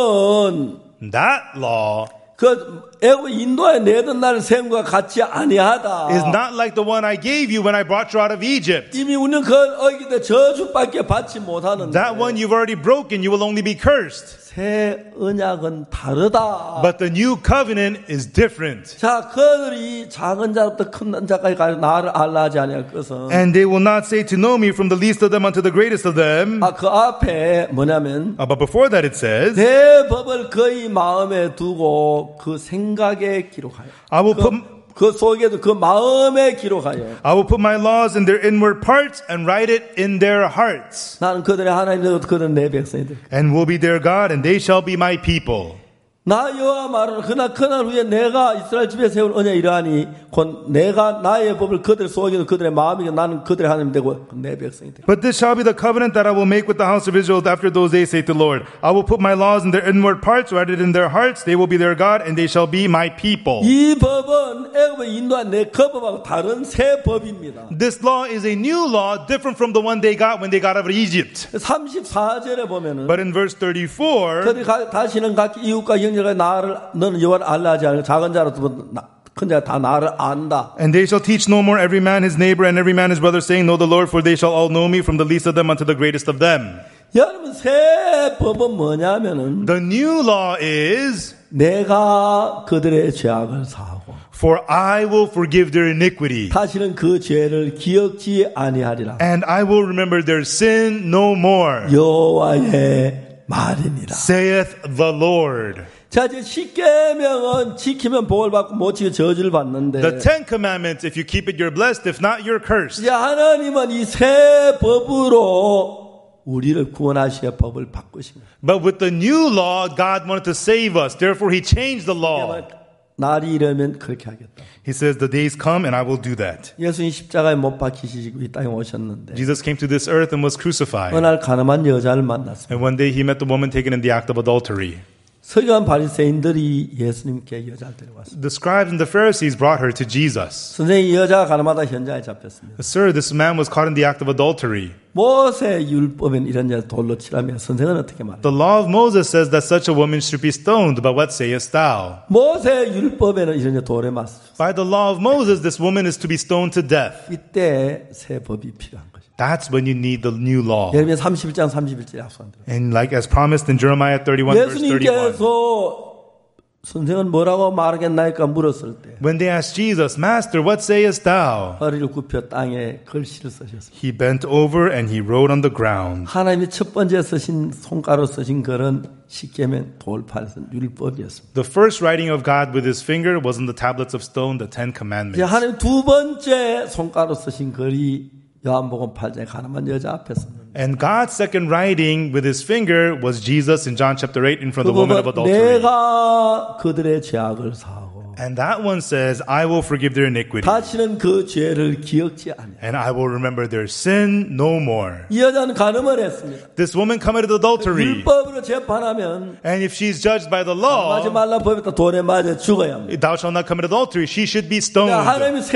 Speaker 1: 법은
Speaker 2: That law
Speaker 1: 그 애굽 인도에 내던 날 세운 것과 같지 아니하다.
Speaker 2: is not like the one I gave you when I brought you out of Egypt.
Speaker 1: 이미 우리는 그 어기기 때문에 저주밖에 받지 못하는데
Speaker 2: That one you've already broken, you will only be cursed.
Speaker 1: 새 언약은 다르다.
Speaker 2: But the new covenant is different.
Speaker 1: 자, 그들이 작은 자부터 큰 자까지 가서 나를 알라 하지 아니할 것은
Speaker 2: And they will not say to know me from the least of them unto the greatest of them.
Speaker 1: 그 앞에 뭐냐면
Speaker 2: But before that it says,
Speaker 1: 내 법을 그의 마음에 두고 그 생각에 기록하여
Speaker 2: I will put
Speaker 1: 그 속에도 그 마음에 기록하여
Speaker 2: I will put my laws in their inward parts and write it in their hearts.
Speaker 1: 나는 그들의 하나님 되고 그들은 내 백성이 되고
Speaker 2: And will be their God, and they shall be my people.
Speaker 1: 나 여호와 말은 그날 후에 내가 이스라엘 집에 세운 언약 이러하니 곧 내가 나의 법을 그들 속에도 그들의 마음이고 나는 그들의 하나님 되고 내 백성이 되고.
Speaker 2: But this shall be the covenant that I will make with the house of Israel after those days, saith the Lord. I will put my laws in their inward parts, write it in their hearts. They will be their God, and they shall be my people.
Speaker 1: 이 법은 애굽에 인도한 내 그 법하고 다른 새 법입니다.
Speaker 2: This law is a new law, different from the one they got when they got out of Egypt.
Speaker 1: 34절에 보면은
Speaker 2: But in verse 34,
Speaker 1: 그들이 다시는 각기 이웃과 형제가 나를 너는 여호와를 알라 하지 않고 작은 자로부터 큰 자가 다 나를 안다.
Speaker 2: and they shall teach no more every man his neighbor and every man his brother, saying, Know the Lord, for they shall all know me, from the least of them unto the greatest of them.
Speaker 1: 여러분 새 법은 뭐냐면은
Speaker 2: The new law is
Speaker 1: 내가 그들의 죄악을 사하고
Speaker 3: For I will forgive their iniquity,
Speaker 1: 다시는 그 죄를 기억지 아니하리라.
Speaker 3: and I will remember their sin no more,
Speaker 1: 여호와의 말이니라.
Speaker 3: saith the Lord.
Speaker 1: 자, 이제 십계명은 지키면 복을 받고 못 지키면 저주를 받는데
Speaker 3: The Ten Commandments, if you keep it, you're blessed. If not, you're cursed.
Speaker 1: 이제 하나님은 이 새 법으로 우리를 구원하시어 법을 바꾸십니다.
Speaker 3: But with the new law, God wanted to save us. Therefore, He changed the law.
Speaker 1: 날이 이르면 그렇게 하겠다.
Speaker 3: He says, the days come and I will do that.
Speaker 1: 예수님 십자가에 못 박히시고 이 땅에 오셨는데
Speaker 3: Jesus came to this earth and was crucified.
Speaker 1: 어느 날 가늠한 여자를 만났습니다.
Speaker 3: And one day He met the woman taken in the act of adultery.
Speaker 1: 서기관 바리새인들이 예수님께 여자를 데려왔습니다.
Speaker 3: The scribes and the Pharisees brought her to Jesus.
Speaker 1: 선생님, 이 여자가 가늠하다 현장에 잡혔습니다.
Speaker 3: Sir, this man was caught in the act of adultery.
Speaker 1: 모세 율법엔 이런 여자 돌로 치라며 선생은 어떻게 말해요?
Speaker 3: The law of Moses says that such a woman should be stoned, but what sayest thou?
Speaker 1: 모세 율법에는 이런 여자 돌에 맞습니다.
Speaker 3: By the law of Moses, this woman is to be stoned to death.
Speaker 1: 이때 새 법이 필요한 거죠.
Speaker 3: That's when you need the new law.
Speaker 1: 예레미야 31장 31절에 약속한 대로.
Speaker 3: And like as promised in Jeremiah 31 verse 31.
Speaker 1: 예수님께서 선생은 뭐라고 말하겠나이까 물었을 때
Speaker 3: When they asked Jesus, Master, what sayest thou?
Speaker 1: 허리를 굽혀 땅에 글씨를 쓰셨습니다.
Speaker 3: He bent over and he wrote on the ground.
Speaker 1: 하나님이 첫 번째 쓰신 손가락으로 쓰신 글은 십계명 돌판에서 율법이었습니다.
Speaker 3: The first writing of God with his finger was on the tablets of stone, the Ten
Speaker 1: 이제
Speaker 3: Commandments.
Speaker 1: 하나님 두 번째 손가락으로 쓰신 글이 요한복음 8장에 가늠한 여자 앞에 썼는데
Speaker 3: And God's second writing with his finger was Jesus in John chapter 8 in front of
Speaker 1: 그
Speaker 3: the woman of
Speaker 1: 부분
Speaker 3: adultery.
Speaker 1: 내가 그들의 죄악을 사하고
Speaker 3: And that one says, I will forgive their iniquity.
Speaker 1: 다시는 그 죄를 기억지 않아.
Speaker 3: And I will remember their sin no more.
Speaker 1: 이 여자는 가늠을 했습니다.
Speaker 3: This woman committed adultery.
Speaker 1: 율법으로 재판하면
Speaker 3: And if she's judged by the
Speaker 1: 하지
Speaker 3: law,
Speaker 1: 말라 법에다 돌에 맞아 죽어야 합니다.
Speaker 3: thou shalt not commit adultery, she should be stoned.
Speaker 1: 하나님이 새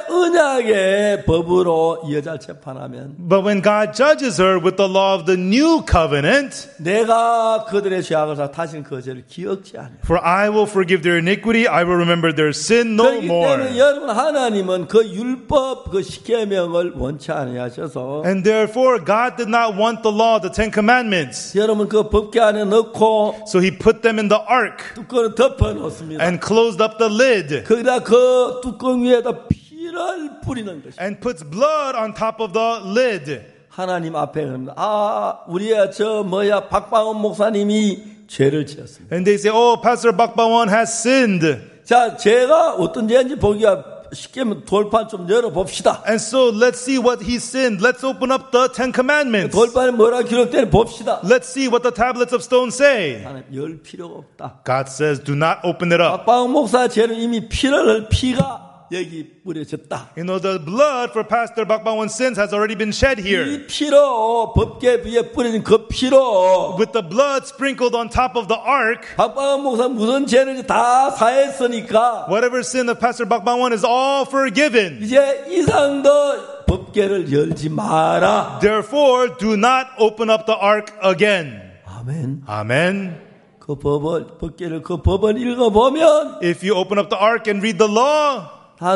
Speaker 1: 언약의 법으로 이 여자를 재판하면
Speaker 3: But when God judges her with the law of the new covenant,
Speaker 1: 내가 그들의 죄악을 사 다시는 그 죄를 기억지 않아.
Speaker 3: for I will forgive their iniquity, I will remember their sin no
Speaker 1: 그렇기
Speaker 3: more.
Speaker 1: 때문에 여러분 하나님은 그 율법 그 십계명을 원치 아니하셔서
Speaker 3: And therefore, God did not want the law, the Ten Commandments.
Speaker 1: 여러분 그 법궤 안에 넣고
Speaker 3: So he put them in the ark
Speaker 1: 뚜껑을 덮어 놓습니다.
Speaker 3: and closed up the lid
Speaker 1: 거기다 그 뚜껑 위에다 피를 뿌리는 것입니다.
Speaker 3: and puts blood on top of the lid.
Speaker 1: 하나님 앞에 그럽니다. 아, 우리의 박방원 목사님이 죄를 지었습니다.
Speaker 3: And they say, oh, Pastor Bakbawan has sinned.
Speaker 1: 자, 죄가 어떤 죄인지 보기가 쉽게 돌판 좀 열어봅시다.
Speaker 3: And so let's see what he sinned. Let's open up the Ten Commandments.
Speaker 1: 돌판에 뭐라 기록되는지 봅시다.
Speaker 3: Let's see what the tablets of stone say.
Speaker 1: 하나님 열 필요가 없다.
Speaker 3: God says, do not open it up.
Speaker 1: 박방원 목사 죄는 이미 피가 여기 뿌려졌다.
Speaker 3: You know, the blood for Pastor Bakbawan's sins has already been shed here.
Speaker 1: 이 피로 법궤 위에 뿌려진 그 피로
Speaker 3: With the blood sprinkled on top of the ark,
Speaker 1: 박방원 목사 무슨 죄는지 다 사했으니까
Speaker 3: whatever sin of Pastor Bakbawan is all forgiven.
Speaker 1: 이제 이상도 법궤를 열지 마라.
Speaker 3: Therefore, do not open up the ark again.
Speaker 1: 아멘.
Speaker 3: Amen.
Speaker 1: 그 법궤를 그 법을 읽어보면
Speaker 3: If you open up the ark and read the law,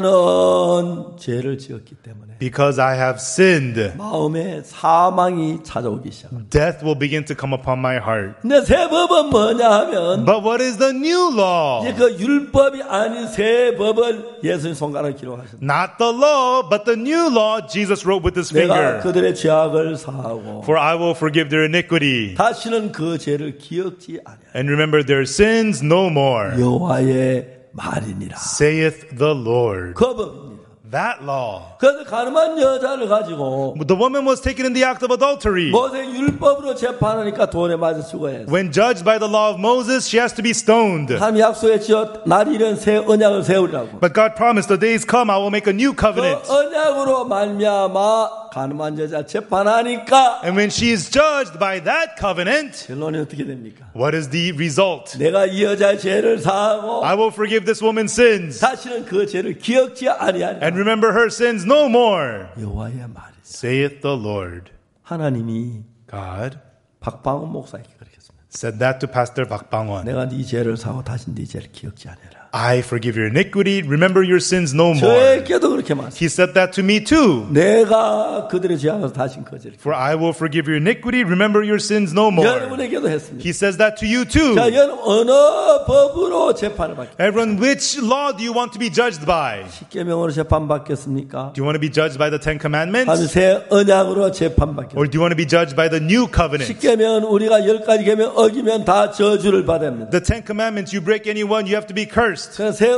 Speaker 1: 나는 죄를 지었기 때문에
Speaker 3: because I have sinned,
Speaker 1: 마음에 사망이 찾아오기 시작합니다.
Speaker 3: death will begin to come upon my heart.
Speaker 1: 근데 새 법은 뭐냐 하면
Speaker 3: But what is the new law?
Speaker 1: 이제 그 율법이 아닌 새 법을 예수님 손가락에 기록하셨다.
Speaker 3: Not the law, but the new law Jesus wrote with his
Speaker 1: 내가
Speaker 3: finger.
Speaker 1: 그들의 죄악을 사하고
Speaker 3: For I will forgive their iniquity
Speaker 1: 다시는 그 죄를 기억지 아니하리라.
Speaker 3: and remember their sins no more,
Speaker 1: 여호와의 말이니라.
Speaker 3: saith the Lord.
Speaker 1: 그 법입니다.
Speaker 3: That law.
Speaker 1: 그래서 가늠한 여자를 가지고
Speaker 3: The woman was taken in the act of adultery.
Speaker 1: 모세 율법으로 재판하니까 돌에 맞아 죽어야 했어.
Speaker 3: When judged by the law of Moses, she has to be stoned.
Speaker 1: 하나님 약속했죠. 날이 이른 새 언약을 세우리라고.
Speaker 3: But God promised, the days come, I will make a new
Speaker 1: 그
Speaker 3: covenant.
Speaker 1: 언약으로 말미암아 가늠한 여자 재판하니까
Speaker 3: And when she is judged by that covenant,
Speaker 1: 결론이 어떻게 됩니까?
Speaker 3: what is the result?
Speaker 1: 내가 이 여자의 죄를 사하고
Speaker 3: I will forgive this woman's sins
Speaker 1: 다시는 그 죄를 기억지 아니하리라.
Speaker 3: and remember her sins no more,
Speaker 1: 여호와의 말이다.
Speaker 3: saith the Lord.
Speaker 1: 하나님이
Speaker 3: God
Speaker 1: 박방원 목사에게 그렇게 했습니다.
Speaker 3: said that to Pastor Bakbangwan.
Speaker 1: 내가 네 죄를 사고 다시 네 죄를 기억지 아니하라.
Speaker 3: I forgive your iniquity. Remember your sins no more.
Speaker 1: 저에게도 그렇게 말씀.
Speaker 3: He said that to me too.
Speaker 1: 내가 그들의 죄악을 다신 거절.
Speaker 3: For I will forgive your iniquity. Remember your sins no more.
Speaker 1: 여러분에게도 했습니다.
Speaker 3: He says that to you too.
Speaker 1: 자, 여러분 어느 법으로 재판을 받겠습니까?
Speaker 3: Everyone, which law do you want to be judged by?
Speaker 1: 십계명으로 재판받겠습니까?
Speaker 3: Do you want to be judged by the Ten Commandments?
Speaker 1: 아니면 새 언약으로 재판받겠습니까?
Speaker 3: Or do you want to be judged by the New Covenant?
Speaker 1: 십계명은 우리가 10가지 계명 어기면 다 저주를 받아야 합니다.
Speaker 3: The Ten Commandments, you break any one, you have to be cursed.
Speaker 1: 그래서 새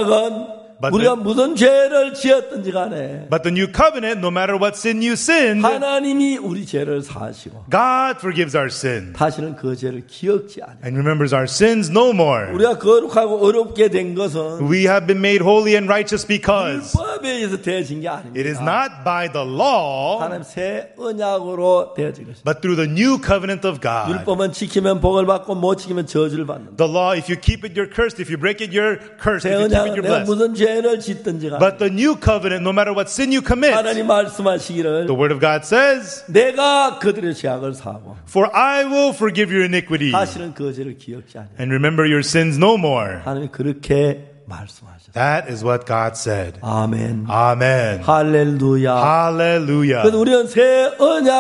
Speaker 1: 언약은
Speaker 3: But
Speaker 1: 우리가 무슨 죄를 지었든지 간에
Speaker 3: But the New Covenant, no matter what sin you sinned,
Speaker 1: 하나님이 우리 죄를 사하시고
Speaker 3: God forgives our sin
Speaker 1: 다시는 그 죄를 기억지 않아요.
Speaker 3: and remembers our sins no more.
Speaker 1: 우리가 거룩하고 어렵게 된 것은
Speaker 3: We have been made holy and righteous because
Speaker 1: 율법에 의해서 되어진 게
Speaker 3: it is
Speaker 1: 아닙니다.
Speaker 3: not by the law,
Speaker 1: 하나님 새 언약으로 되어진 것입니다.
Speaker 3: but through the new covenant of God.
Speaker 1: 율법은 지키면 복을 받고 못 지키면 저주를 받는다.
Speaker 3: The law, if you keep it, you're cursed. If you break it, you're cursed.
Speaker 1: 새
Speaker 3: If you keep it,
Speaker 1: 언약은
Speaker 3: you're
Speaker 1: 내가
Speaker 3: blessed.
Speaker 1: 무슨 죄를 짓든지 간에
Speaker 3: But the new covenant, no matter what sin you commit,
Speaker 1: 하나님 말씀하시기를
Speaker 3: the word of God says,
Speaker 1: 내가 그들의 죄악을 사하고
Speaker 3: for I will forgive your iniquity
Speaker 1: 다시는 그 죄를 기억지 않아요.
Speaker 3: and remember your sins no more.
Speaker 1: 하나님이 그렇게 말씀하셨어요.
Speaker 3: That is what God said.
Speaker 1: 아멘.
Speaker 3: Amen.
Speaker 1: 할렐루야.
Speaker 3: Hallelujah.
Speaker 1: 그래서 우리는 새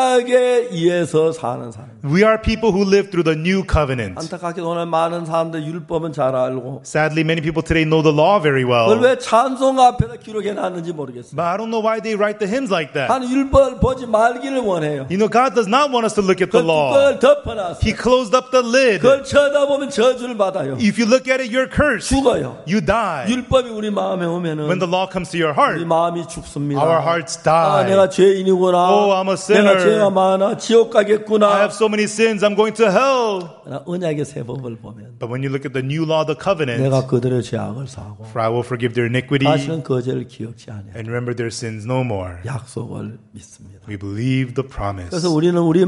Speaker 1: 언약에 의해서 사는 사람.
Speaker 3: We are people who live through the new covenant.
Speaker 1: 안타깝게도 오늘 많은 사람들 율법은 잘 알고
Speaker 3: Sadly, many people today know the law very
Speaker 1: 그걸
Speaker 3: well.
Speaker 1: 왜 찬송 앞에다 기록해 놨는지 모르겠어요.
Speaker 3: But I don't know why they write the hymns like that.
Speaker 1: 하나님 율법을 보지 말기를 원해요.
Speaker 3: You know, God does not want us to look at the
Speaker 1: 그
Speaker 3: law.
Speaker 1: 뚜껑을 덮어놨어요.
Speaker 3: He closed up the lid.
Speaker 1: 그걸 쳐다보면 저주를 받아요.
Speaker 3: If you look at it, you're cursed.
Speaker 1: 죽어요.
Speaker 3: You die.
Speaker 1: 율법이 우리 마음에
Speaker 3: When
Speaker 1: 오면은
Speaker 3: the law comes to your
Speaker 1: 우리
Speaker 3: heart,
Speaker 1: 마음이 죽습니다.
Speaker 3: our hearts
Speaker 1: 아, 내가
Speaker 3: die.
Speaker 1: 죄인이구나.
Speaker 3: Oh, I'm a sinner.
Speaker 1: 내가 죄가 많아. 지옥
Speaker 3: I
Speaker 1: 가겠구나.
Speaker 3: have so many sins, I'm going to hell.
Speaker 1: 그러나 언약의 새 법을 보면
Speaker 3: But when you look at the new law, the covenant,
Speaker 1: 내가 그들의 죄악을 사하고
Speaker 3: for I will forgive their iniquity
Speaker 1: 다시는 그 죄를 기억지 않아요.
Speaker 3: and remember their sins no more.
Speaker 1: 약속을 믿습니다.
Speaker 3: We believe the promise.
Speaker 1: 그래서 우리는 우리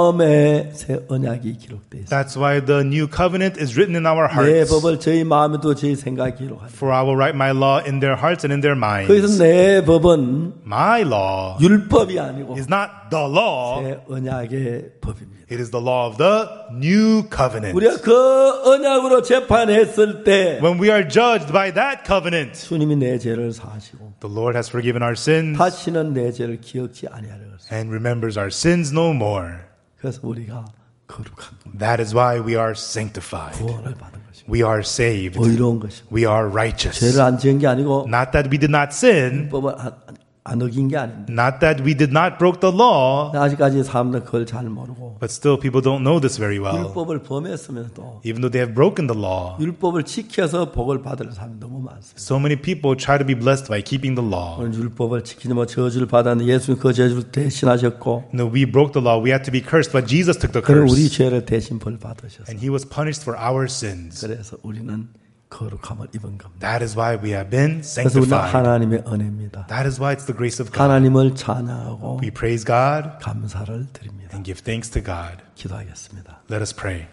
Speaker 1: 마음에 새 언약이 기록되어 있습니다.
Speaker 3: That's why the new covenant is written in our
Speaker 1: 내
Speaker 3: hearts.
Speaker 1: 법을 저희 마음에도 저희 생각에 기록합니다.
Speaker 3: For I will write my law in their hearts and in their minds.
Speaker 1: 그래서 내 법은
Speaker 3: My law
Speaker 1: 율법이 아니고
Speaker 3: is not the law,
Speaker 1: 새 언약의 법입니다.
Speaker 3: it is the law of the new covenant.
Speaker 1: 우리가 그 언약으로 재판했을 때
Speaker 3: When we are judged by that covenant,
Speaker 1: 주님이 내 죄를 사하시고
Speaker 3: the Lord has forgiven our sins
Speaker 1: 다시는 내 죄를 기억지 아니하려 했어요.
Speaker 3: and remembers our sins no more.
Speaker 1: 그래서 우리가 거룩한
Speaker 3: That is why we are sanctified.
Speaker 1: 구원을 받은 것입니다.
Speaker 3: We are saved.
Speaker 1: 의로운 것입니다.
Speaker 3: We are righteous.
Speaker 1: 죄를 안 지은 게 아니고
Speaker 3: Not that we did not sin,
Speaker 1: 법을 안 어긴 게 아닙니다.
Speaker 3: not that we did not broke the law,
Speaker 1: 아직까지 사람들 그걸 잘 모르고
Speaker 3: but still people don't know this very well.
Speaker 1: 율법을 범했으면서도
Speaker 3: Even though they have broken the law,
Speaker 1: 율법을 지켜서 복을 받을 사람이 너무 많습니다.
Speaker 3: so many people try to be blessed by keeping the law.
Speaker 1: 오늘 율법을 지키지 못 저주를 받았는데 예수님 그 저주를 대신하셨고
Speaker 3: No, we broke the law. We had to be cursed, but Jesus took the
Speaker 1: 그는 우리
Speaker 3: curse.
Speaker 1: 죄를 대신 벌 받으셨어요.
Speaker 3: And he was punished for our sins.
Speaker 1: 그래서 우리는 거룩함을 입은 겁니다.
Speaker 3: That is why we have been
Speaker 1: 그래서 우리는
Speaker 3: sanctified.
Speaker 1: 하나님의 은혜입니다.
Speaker 3: That is why it's the grace of God.
Speaker 1: 하나님을 찬양하고
Speaker 3: We praise God
Speaker 1: 감사를 드립니다.
Speaker 3: and give thanks to God.
Speaker 1: 기도하겠습니다.
Speaker 3: Let us pray.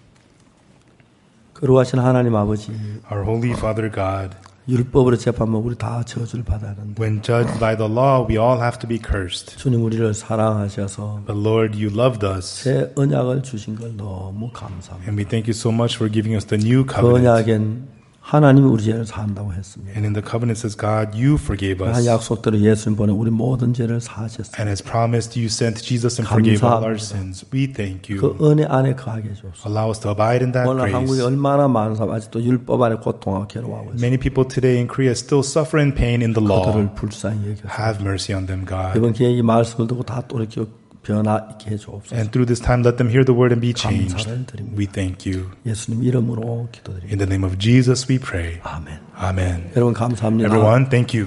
Speaker 1: 거룩하신 하나님 아버지,
Speaker 3: Our holy Father God,
Speaker 1: 율법으로 재판하면 우리 다 저주를 받아야 하는데
Speaker 3: when judged by the law, we all have to be cursed.
Speaker 1: 주님 우리를 사랑하셔서
Speaker 3: But Lord, you loved us.
Speaker 1: 새 언약을 주신 걸 너무 감사합니다.
Speaker 3: And we thank you so much for giving us the new
Speaker 1: 그
Speaker 3: covenant.
Speaker 1: 언약엔 하나님이 우리 죄를 사한다고 했습니다.
Speaker 3: And in the covenant says, God, you forgave
Speaker 1: 한
Speaker 3: us.
Speaker 1: 약속대로 예수님 보내 우리 모든 죄를 사하셨습니다.
Speaker 3: And as promised, you sent Jesus and forgave all our
Speaker 1: 감사합니다.
Speaker 3: sins. We thank
Speaker 1: 그
Speaker 3: you.
Speaker 1: 은혜 안에 거하게 해주옵소서.
Speaker 3: Allow us to abide in that
Speaker 1: 오늘 한국에
Speaker 3: grace.
Speaker 1: 얼마나 많은 사람 아직도 율법 안에 고통하고 괴로워하고 있습니다.
Speaker 3: Many people today in Korea still suffer in pain in the law.
Speaker 1: 그들을 불쌍히 여겨서
Speaker 3: Have mercy on them, God.
Speaker 1: 이번 기회에 이 말씀을 듣고 다 돌이켜 변화 있게 해주옵소서.
Speaker 3: And through this time, let them hear the word and be changed.
Speaker 1: 감사를 드립니다.
Speaker 3: We thank you.
Speaker 1: 예수님 이름으로 기도드립니다.
Speaker 3: In the name of Jesus, we pray.
Speaker 1: 아멘.
Speaker 3: Amen.
Speaker 1: 여러분 감사합니다.
Speaker 3: Everyone, thank you.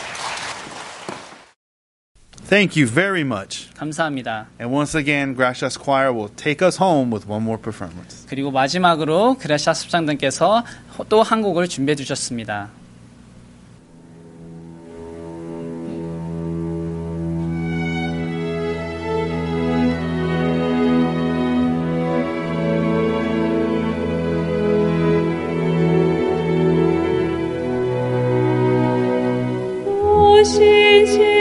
Speaker 4: Thank you very much.
Speaker 5: 감사합니다.
Speaker 4: And once again, Gracias Choir will take us home with one more performance.
Speaker 5: 그리고 마지막으로 그라시아 합창단께서 또 한 곡을 준비해 주셨습니다.
Speaker 6: 오신